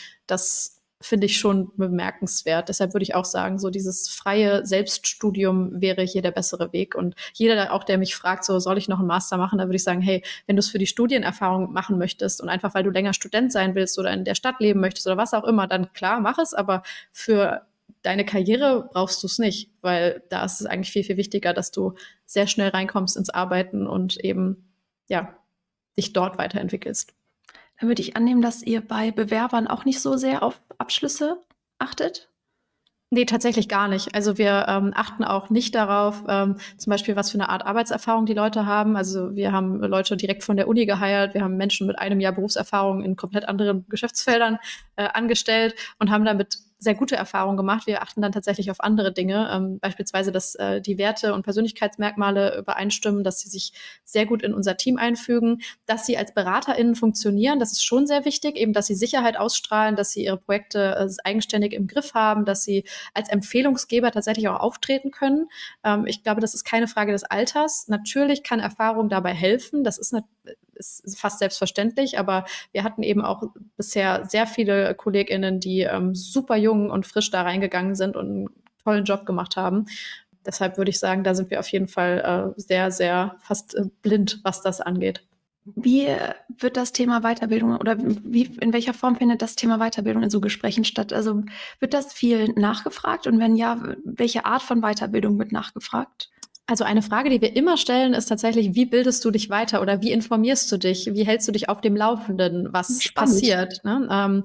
Das finde ich schon bemerkenswert. Deshalb würde ich auch sagen, so dieses freie Selbststudium wäre hier der bessere Weg. Und jeder auch, der mich fragt, so soll ich noch einen Master machen, da würde ich sagen, hey, wenn du es für die Studienerfahrung machen möchtest und einfach, weil du länger Student sein willst oder in der Stadt leben möchtest oder was auch immer, dann klar, mach es. Aber für deine Karriere brauchst du es nicht, weil da ist es eigentlich viel, viel wichtiger, dass du sehr schnell reinkommst ins Arbeiten und eben, ja, dich dort weiterentwickelst. Dann würde ich annehmen, dass ihr bei Bewerbern auch nicht so sehr auf Abschlüsse achtet? Nee, tatsächlich gar nicht. Also wir achten auch nicht darauf, zum Beispiel, was für eine Art Arbeitserfahrung die Leute haben. Also wir haben Leute direkt von der Uni geheiert, wir haben Menschen mit einem Jahr Berufserfahrung in komplett anderen Geschäftsfeldern angestellt und haben damit sehr gute Erfahrungen gemacht. Wir achten dann tatsächlich auf andere Dinge, beispielsweise, dass die Werte und Persönlichkeitsmerkmale übereinstimmen, dass sie sich sehr gut in unser Team einfügen, dass sie als BeraterInnen funktionieren. Das ist schon sehr wichtig, eben, dass sie Sicherheit ausstrahlen, dass sie ihre Projekte eigenständig im Griff haben, dass sie als Empfehlungsgeber tatsächlich auch auftreten können. Ich glaube, das ist keine Frage des Alters. Natürlich kann Erfahrung dabei helfen. Das ist fast selbstverständlich, aber wir hatten eben auch bisher sehr viele KollegInnen, die super jung und frisch da reingegangen sind und einen tollen Job gemacht haben. Deshalb würde ich sagen, da sind wir auf jeden Fall sehr, sehr fast blind, was das angeht. Wie wird das Thema Weiterbildung oder in welcher Form findet das Thema Weiterbildung in so Gesprächen statt? Also wird das viel nachgefragt und wenn ja, welche Art von Weiterbildung wird nachgefragt? Also eine Frage, die wir immer stellen, ist tatsächlich, wie bildest du dich weiter oder wie informierst du dich? Wie hältst du dich auf dem Laufenden, was passiert? Ne?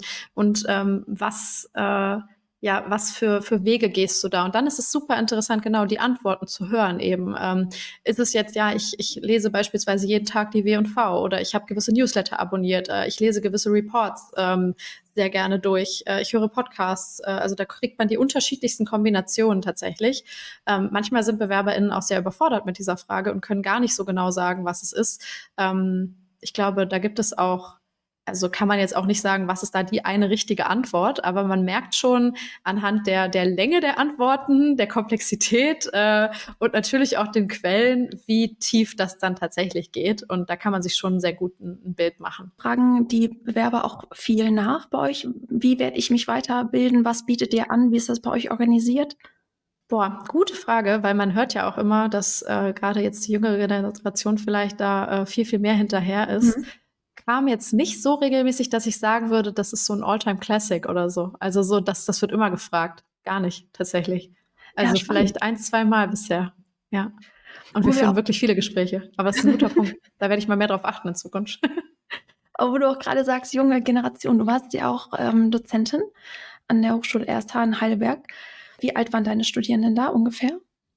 Was für Wege gehst du da? Und dann ist es super interessant, genau die Antworten zu hören eben. Ist es jetzt, ich lese beispielsweise jeden Tag die W&V oder ich habe gewisse Newsletter abonniert, ich lese gewisse Reports sehr gerne durch, ich höre Podcasts, also da kriegt man die unterschiedlichsten Kombinationen tatsächlich. Manchmal sind BewerberInnen auch sehr überfordert mit dieser Frage und können gar nicht so genau sagen, was es ist. Ich glaube, da gibt es auch, also kann man jetzt auch nicht sagen, was ist da die eine richtige Antwort, aber man merkt schon anhand der Länge der Antworten, der Komplexität und natürlich auch den Quellen, wie tief das dann tatsächlich geht. Und da kann man sich schon sehr gut ein Bild machen. Fragen die Bewerber auch viel nach bei euch? Wie werde ich mich weiterbilden? Was bietet ihr an? Wie ist das bei euch organisiert? Boah, gute Frage, weil man hört ja auch immer, dass gerade jetzt die jüngere Generation vielleicht da viel, viel mehr hinterher ist. Kam jetzt nicht so regelmäßig, dass ich sagen würde, das ist so ein All-Time-Classic oder so. Also so, das wird immer gefragt. Gar nicht, tatsächlich. Also ja, vielleicht 1-2 Mal bisher. Ja. Und wir führen wirklich viele Gespräche. Aber es ist ein guter Punkt. Da werde ich mal mehr drauf achten in Zukunft. Aber wo du auch gerade sagst, junge Generation, du warst ja auch Dozentin an der Hochschule RSH in Heidelberg. Wie alt waren deine Studierenden da ungefähr?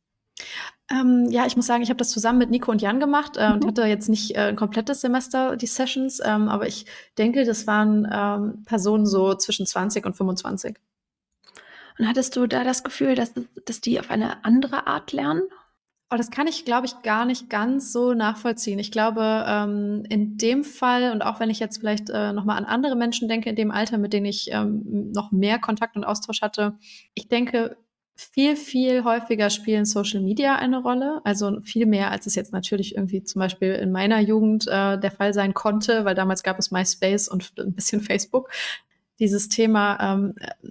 Ich muss sagen, ich habe das zusammen mit Nico und Jan gemacht und hatte jetzt nicht ein komplettes Semester die Sessions, aber ich denke, das waren Personen so zwischen 20 und 25. Und hattest du da das Gefühl, dass die auf eine andere Art lernen? Oh, das kann ich, glaube ich, gar nicht ganz so nachvollziehen. Ich glaube, in dem Fall, und auch wenn ich jetzt vielleicht nochmal an andere Menschen denke in dem Alter, mit denen ich noch mehr Kontakt und Austausch hatte, ich denke, viel, viel häufiger spielen Social Media eine Rolle. Also viel mehr, als es jetzt natürlich irgendwie zum Beispiel in meiner Jugend der Fall sein konnte, weil damals gab es MySpace und ein bisschen Facebook. Dieses Thema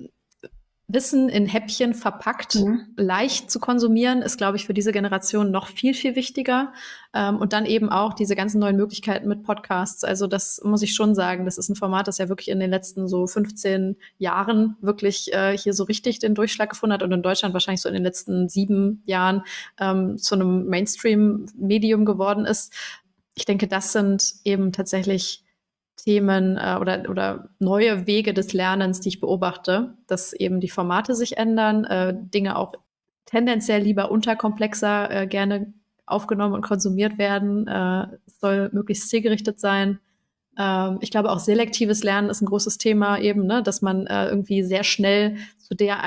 Wissen in Häppchen verpackt, leicht zu konsumieren, ist, glaube ich, für diese Generation noch viel, viel wichtiger. Und dann eben auch diese ganzen neuen Möglichkeiten mit Podcasts. Also das muss ich schon sagen, das ist ein Format, das ja wirklich in den letzten so 15 Jahren wirklich hier so richtig den Durchschlag gefunden hat und in Deutschland wahrscheinlich so in den letzten 7 Jahren zu einem Mainstream-Medium geworden ist. Ich denke, das sind eben tatsächlich Themen oder neue Wege des Lernens, die ich beobachte, dass eben die Formate sich ändern, Dinge auch tendenziell lieber unterkomplexer gerne aufgenommen und konsumiert werden. Es soll möglichst zielgerichtet sein. Ich glaube, auch selektives Lernen ist ein großes Thema eben, ne, dass man irgendwie sehr schnell zu dem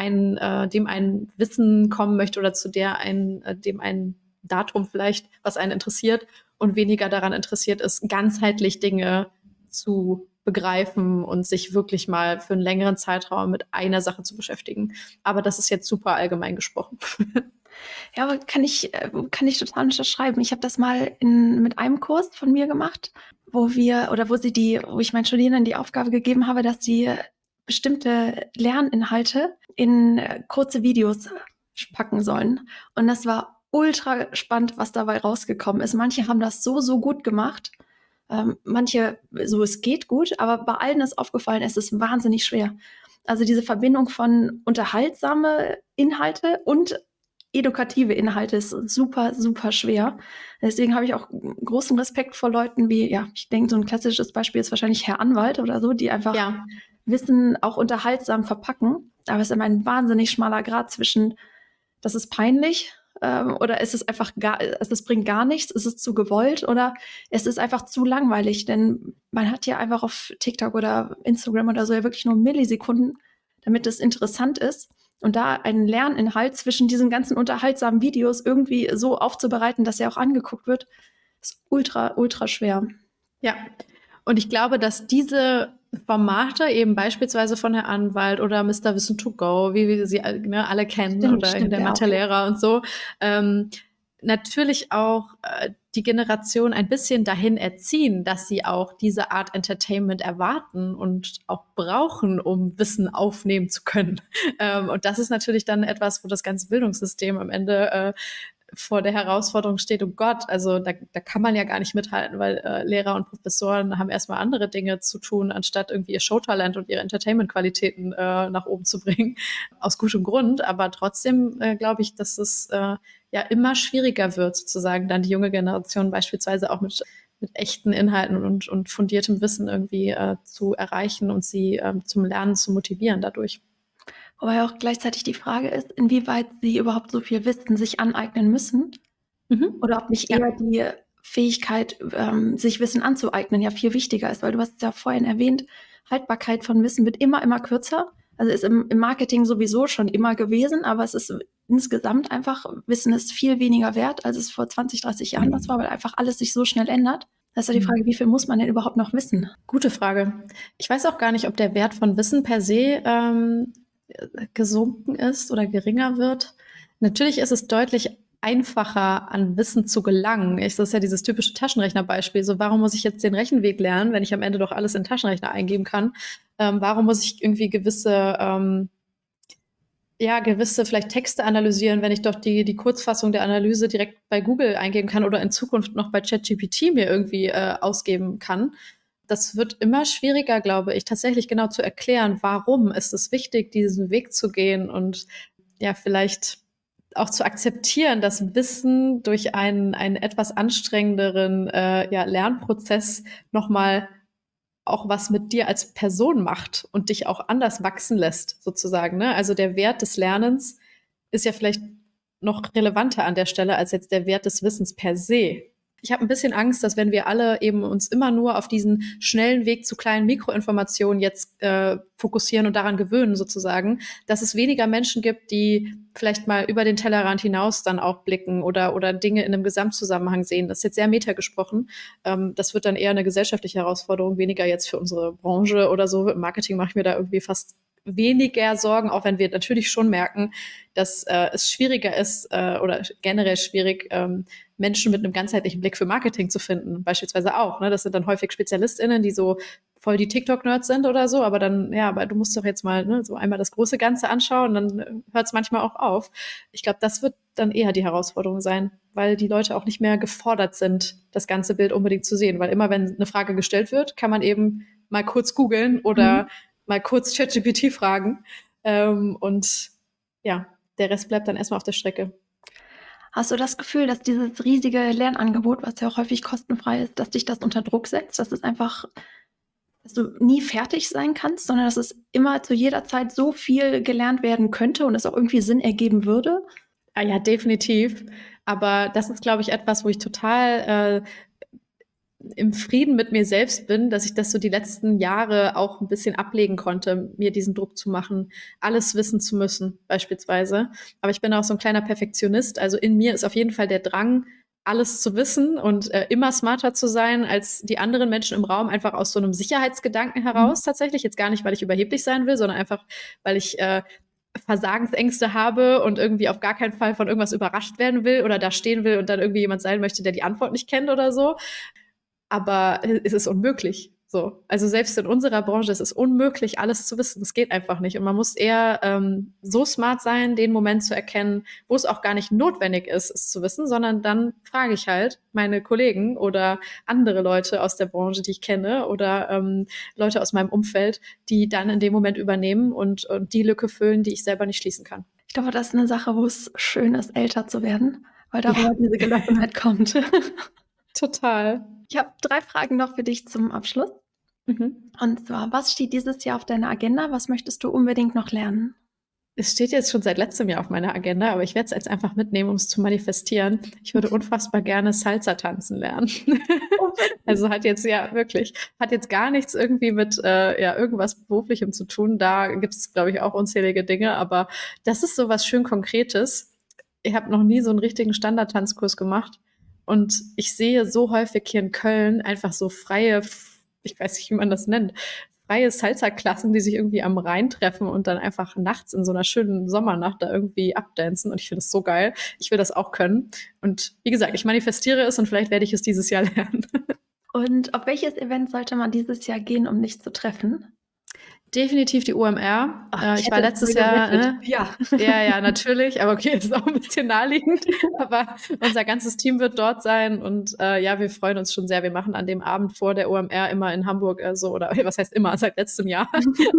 einen Wissen kommen möchte oder zu dem ein Datum vielleicht, was einen interessiert und weniger daran interessiert ist, ganzheitlich Dinge zu begreifen und sich wirklich mal für einen längeren Zeitraum mit einer Sache zu beschäftigen. Aber das ist jetzt super allgemein gesprochen. Ja, aber kann ich total unterschreiben. Ich habe das mal mit einem Kurs von mir gemacht, wo ich meinen Studierenden die Aufgabe gegeben habe, dass sie bestimmte Lerninhalte in kurze Videos packen sollen. Und das war ultra spannend, was dabei rausgekommen ist. Manche haben das so gut gemacht. Manche, so es geht gut, aber bei allen ist aufgefallen, es ist wahnsinnig schwer. Also diese Verbindung von unterhaltsame Inhalte und edukative Inhalte ist super, super schwer. Deswegen habe ich auch großen Respekt vor Leuten wie, ich denke, so ein klassisches Beispiel ist wahrscheinlich Herr Anwalt oder so, die einfach Wissen auch unterhaltsam verpacken. Aber es ist immer ein wahnsinnig schmaler Grad zwischen, das ist peinlich, Oder ist es einfach es bringt gar nichts? Ist es zu gewollt oder es ist einfach zu langweilig? Denn man hat ja einfach auf TikTok oder Instagram oder so ja wirklich nur Millisekunden, damit es interessant ist. Und da einen Lerninhalt zwischen diesen ganzen unterhaltsamen Videos irgendwie so aufzubereiten, dass er auch angeguckt wird, ist ultra, ultra schwer. Ja, und ich glaube, dass diese Formate eben beispielsweise von Herr Anwalt oder Mr. Wissen to Go, wie wir sie alle kennen, oder Stimmt, der ja. Mathelehrer und so, natürlich auch die Generation ein bisschen dahin erziehen, dass sie auch diese Art Entertainment erwarten und auch brauchen, um Wissen aufnehmen zu können. Und das ist natürlich dann etwas, wo das ganze Bildungssystem am Ende vor der Herausforderung steht, oh Gott, also da kann man ja gar nicht mithalten, weil Lehrer und Professoren haben erstmal andere Dinge zu tun, anstatt irgendwie ihr Showtalent und ihre Entertainment-Qualitäten nach oben zu bringen. Aus gutem Grund, aber trotzdem glaube ich, dass es ja immer schwieriger wird, sozusagen dann die junge Generation beispielsweise auch mit echten Inhalten und fundiertem Wissen irgendwie zu erreichen und sie zum Lernen zu motivieren dadurch. Wobei auch gleichzeitig die Frage ist, inwieweit sie überhaupt so viel Wissen sich aneignen müssen oder ob nicht eher die Fähigkeit, sich Wissen anzueignen, ja viel wichtiger ist, weil du hast es ja vorhin erwähnt, Haltbarkeit von Wissen wird immer, immer kürzer. Also ist im Marketing sowieso schon immer gewesen, aber es ist insgesamt einfach, Wissen ist viel weniger wert, als es vor 20, 30 Jahren was war, weil einfach alles sich so schnell ändert. Das ist ja die Frage, wie viel muss man denn überhaupt noch wissen? Gute Frage. Ich weiß auch gar nicht, ob der Wert von Wissen per se gesunken ist oder geringer wird. Natürlich ist es deutlich einfacher, an Wissen zu gelangen. Das ist ja dieses typische Taschenrechnerbeispiel. So, warum muss ich jetzt den Rechenweg lernen, wenn ich am Ende doch alles in den Taschenrechner eingeben kann? Warum muss ich irgendwie gewisse vielleicht Texte analysieren, wenn ich doch die Kurzfassung der Analyse direkt bei Google eingeben kann oder in Zukunft noch bei ChatGPT mir irgendwie ausgeben kann? Das wird immer schwieriger, glaube ich, tatsächlich genau zu erklären, warum ist es wichtig, diesen Weg zu gehen und ja, vielleicht auch zu akzeptieren, dass Wissen durch einen etwas anstrengenderen Lernprozess nochmal auch was mit dir als Person macht und dich auch anders wachsen lässt, sozusagen. Ne? Also der Wert des Lernens ist ja vielleicht noch relevanter an der Stelle als jetzt der Wert des Wissens per se. Ich habe ein bisschen Angst, dass wenn wir alle eben uns immer nur auf diesen schnellen Weg zu kleinen Mikroinformationen jetzt fokussieren und daran gewöhnen sozusagen, dass es weniger Menschen gibt, die vielleicht mal über den Tellerrand hinaus dann auch blicken oder Dinge in einem Gesamtzusammenhang sehen. Das ist jetzt sehr meta gesprochen. Das wird dann eher eine gesellschaftliche Herausforderung, weniger jetzt für unsere Branche oder so. Im Marketing mache ich mir da irgendwie fast weniger Sorgen, auch wenn wir natürlich schon merken, dass es schwieriger ist oder generell schwierig, Menschen mit einem ganzheitlichen Blick für Marketing zu finden, beispielsweise auch. Ne? Das sind dann häufig SpezialistInnen, die so voll die TikTok-Nerds sind oder so, aber dann, ja, aber du musst doch jetzt mal so einmal das große Ganze anschauen, dann hört es manchmal auch auf. Ich glaube, das wird dann eher die Herausforderung sein, weil die Leute auch nicht mehr gefordert sind, das ganze Bild unbedingt zu sehen, weil immer, wenn eine Frage gestellt wird, kann man eben mal kurz googeln oder mal kurz ChatGPT fragen und ja, der Rest bleibt dann erstmal auf der Strecke. Hast du das Gefühl, dass dieses riesige Lernangebot, was ja auch häufig kostenfrei ist, dass dich das unter Druck setzt, dass du nie fertig sein kannst, sondern dass es immer zu jeder Zeit so viel gelernt werden könnte und es auch irgendwie Sinn ergeben würde? Ja, definitiv. Aber das ist, glaube ich, etwas, wo ich total im Frieden mit mir selbst bin, dass ich das so die letzten Jahre auch ein bisschen ablegen konnte, mir diesen Druck zu machen, alles wissen zu müssen, beispielsweise. Aber ich bin auch so ein kleiner Perfektionist. Also in mir ist auf jeden Fall der Drang, alles zu wissen und immer smarter zu sein als die anderen Menschen im Raum, einfach aus so einem Sicherheitsgedanken heraus tatsächlich. Jetzt gar nicht, weil ich überheblich sein will, sondern einfach, weil ich Versagensängste habe und irgendwie auf gar keinen Fall von irgendwas überrascht werden will oder da stehen will und dann irgendwie jemand sein möchte, der die Antwort nicht kennt oder so. Aber es ist unmöglich. So. Also selbst in unserer Branche ist es unmöglich, alles zu wissen. Das geht einfach nicht. Und man muss eher so smart sein, den Moment zu erkennen, wo es auch gar nicht notwendig ist, es zu wissen, sondern dann frage ich halt meine Kollegen oder andere Leute aus der Branche, die ich kenne oder Leute aus meinem Umfeld, die dann in dem Moment übernehmen und die Lücke füllen, die ich selber nicht schließen kann. Ich glaube, das ist eine Sache, wo es schön ist, älter zu werden, weil darüber diese Gelassenheit kommt. Total. Ich habe 3 Fragen noch für dich zum Abschluss. Und zwar, was steht dieses Jahr auf deiner Agenda? Was möchtest du unbedingt noch lernen? Es steht jetzt schon seit letztem Jahr auf meiner Agenda, aber ich werde es jetzt einfach mitnehmen, um es zu manifestieren. Ich würde unfassbar gerne Salsa tanzen lernen. Also hat jetzt gar nichts irgendwie mit irgendwas Beruflichem zu tun. Da gibt es, glaube ich, auch unzählige Dinge, aber das ist so was schön Konkretes. Ich habe noch nie so einen richtigen Standardtanzkurs gemacht und ich sehe so häufig hier in Köln einfach so freie, ich weiß nicht, wie man das nennt, freie Salsa-Klassen, die sich irgendwie am Rhein treffen und dann einfach nachts in so einer schönen Sommernacht da irgendwie abdancen. Und ich finde das so geil. Ich will das auch können. Und wie gesagt, ich manifestiere es und vielleicht werde ich es dieses Jahr lernen. Und auf welches Event sollte man dieses Jahr gehen, um dich zu treffen? Definitiv die OMR. Ach, ich war letztes Jahr, Ja. Ja, natürlich, aber okay, ist auch ein bisschen naheliegend. Aber unser ganzes Team wird dort sein und wir freuen uns schon sehr. Wir machen an dem Abend vor der OMR immer in Hamburg oder was heißt immer, seit letztem Jahr,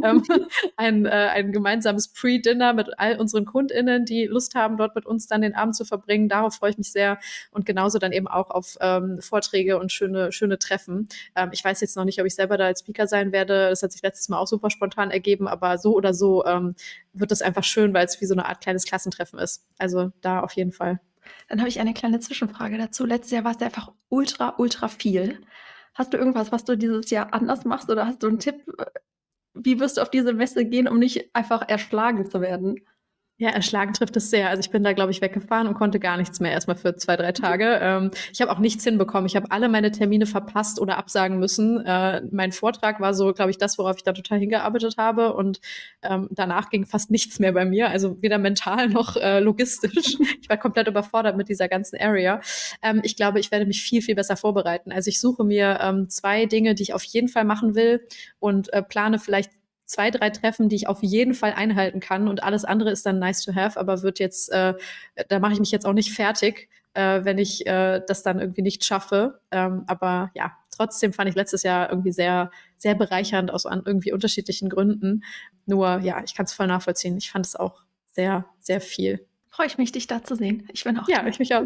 ein gemeinsames Pre-Dinner mit all unseren KundInnen, die Lust haben, dort mit uns dann den Abend zu verbringen. Darauf freue ich mich sehr und genauso dann eben auch auf Vorträge und schöne Treffen. Ich weiß jetzt noch nicht, ob ich selber da als Speaker sein werde. Das hat sich letztes Mal auch super spontan ergeben, aber so oder so wird es einfach schön, weil es wie so eine Art kleines Klassentreffen ist. Also da auf jeden Fall. Dann habe ich eine kleine Zwischenfrage dazu. Letztes Jahr war es einfach ultra viel. Hast du irgendwas, was du dieses Jahr anders machst oder hast du einen Tipp? Wie wirst du auf diese Messe gehen, um nicht einfach erschlagen zu werden? Ja, erschlagen trifft es sehr. Also ich bin da, glaube ich, weggefahren und konnte gar nichts mehr erstmal für 2-3 Tage. Ich habe auch nichts hinbekommen. Ich habe alle meine Termine verpasst oder absagen müssen. Mein Vortrag war so, glaube ich, das, worauf ich da total hingearbeitet habe. Und danach ging fast nichts mehr bei mir. Also weder mental noch logistisch. Ich war komplett überfordert mit dieser ganzen Area. Ich glaube, ich werde mich viel besser vorbereiten. Also ich suche mir 2 Dinge, die ich auf jeden Fall machen will und plane vielleicht 2-3 Treffen, die ich auf jeden Fall einhalten kann und alles andere ist dann nice to have, aber wird jetzt, da mache ich mich jetzt auch nicht fertig, wenn ich das dann irgendwie nicht schaffe. Aber ja, trotzdem fand ich letztes Jahr irgendwie sehr, sehr bereichernd aus irgendwie unterschiedlichen Gründen. Nur, ja, ich kann es voll nachvollziehen. Ich fand es auch sehr, sehr viel. Freue ich mich, dich da zu sehen. Ich bin auch. Ja, ich mich auch.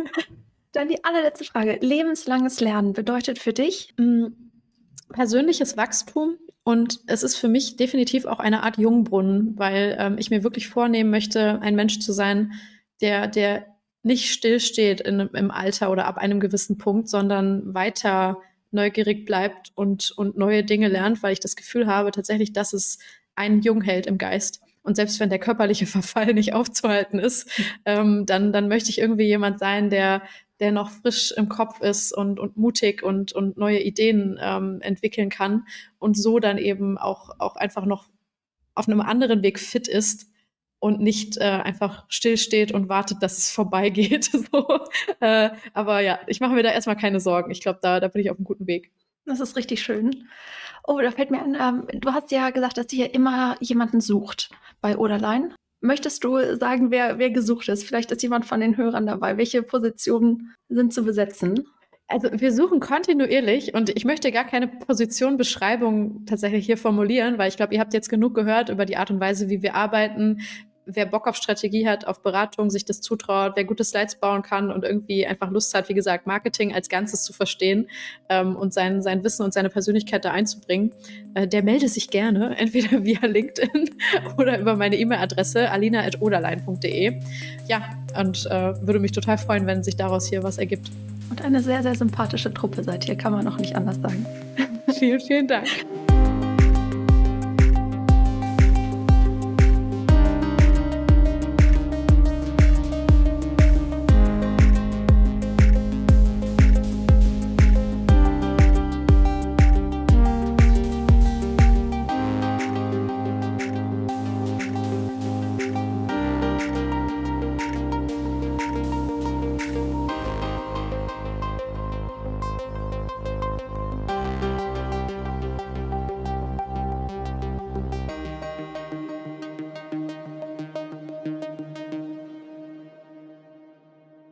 Dann die allerletzte Frage. Lebenslanges Lernen bedeutet für dich? Persönliches Wachstum. Und es ist für mich definitiv auch eine Art Jungbrunnen, weil ich mir wirklich vornehmen möchte, ein Mensch zu sein, der nicht stillsteht im Alter oder ab einem gewissen Punkt, sondern weiter neugierig bleibt und neue Dinge lernt, weil ich das Gefühl habe tatsächlich, dass es einen jung hält im Geist. Und selbst wenn der körperliche Verfall nicht aufzuhalten ist, dann möchte ich irgendwie jemand sein, der noch frisch im Kopf ist und mutig und neue Ideen entwickeln kann und so dann eben auch einfach noch auf einem anderen Weg fit ist und nicht einfach stillsteht und wartet, dass es vorbeigeht. So. Aber ja, ich mache mir da erstmal keine Sorgen. Ich glaube, da bin ich auf einem guten Weg. Das ist richtig schön. Oh, da fällt mir an, du hast ja gesagt, dass ihr immer jemanden sucht bei Oderlein. Möchtest du sagen, wer gesucht ist? Vielleicht ist jemand von den Hörern dabei. Welche Positionen sind zu besetzen? Also wir suchen kontinuierlich und ich möchte gar keine Positionbeschreibung tatsächlich hier formulieren, weil ich glaube, ihr habt jetzt genug gehört über die Art und Weise, wie wir arbeiten. Wer Bock auf Strategie hat, auf Beratung, sich das zutraut, wer gute Slides bauen kann und irgendwie einfach Lust hat, wie gesagt, Marketing als Ganzes zu verstehen und sein Wissen und seine Persönlichkeit da einzubringen, der melde sich gerne, entweder via LinkedIn oder über meine E-Mail-Adresse alina@oderlein.de. Ja, und würde mich total freuen, wenn sich daraus hier was ergibt. Und eine sehr, sehr sympathische Truppe seid ihr, kann man auch nicht anders sagen. Vielen Dank.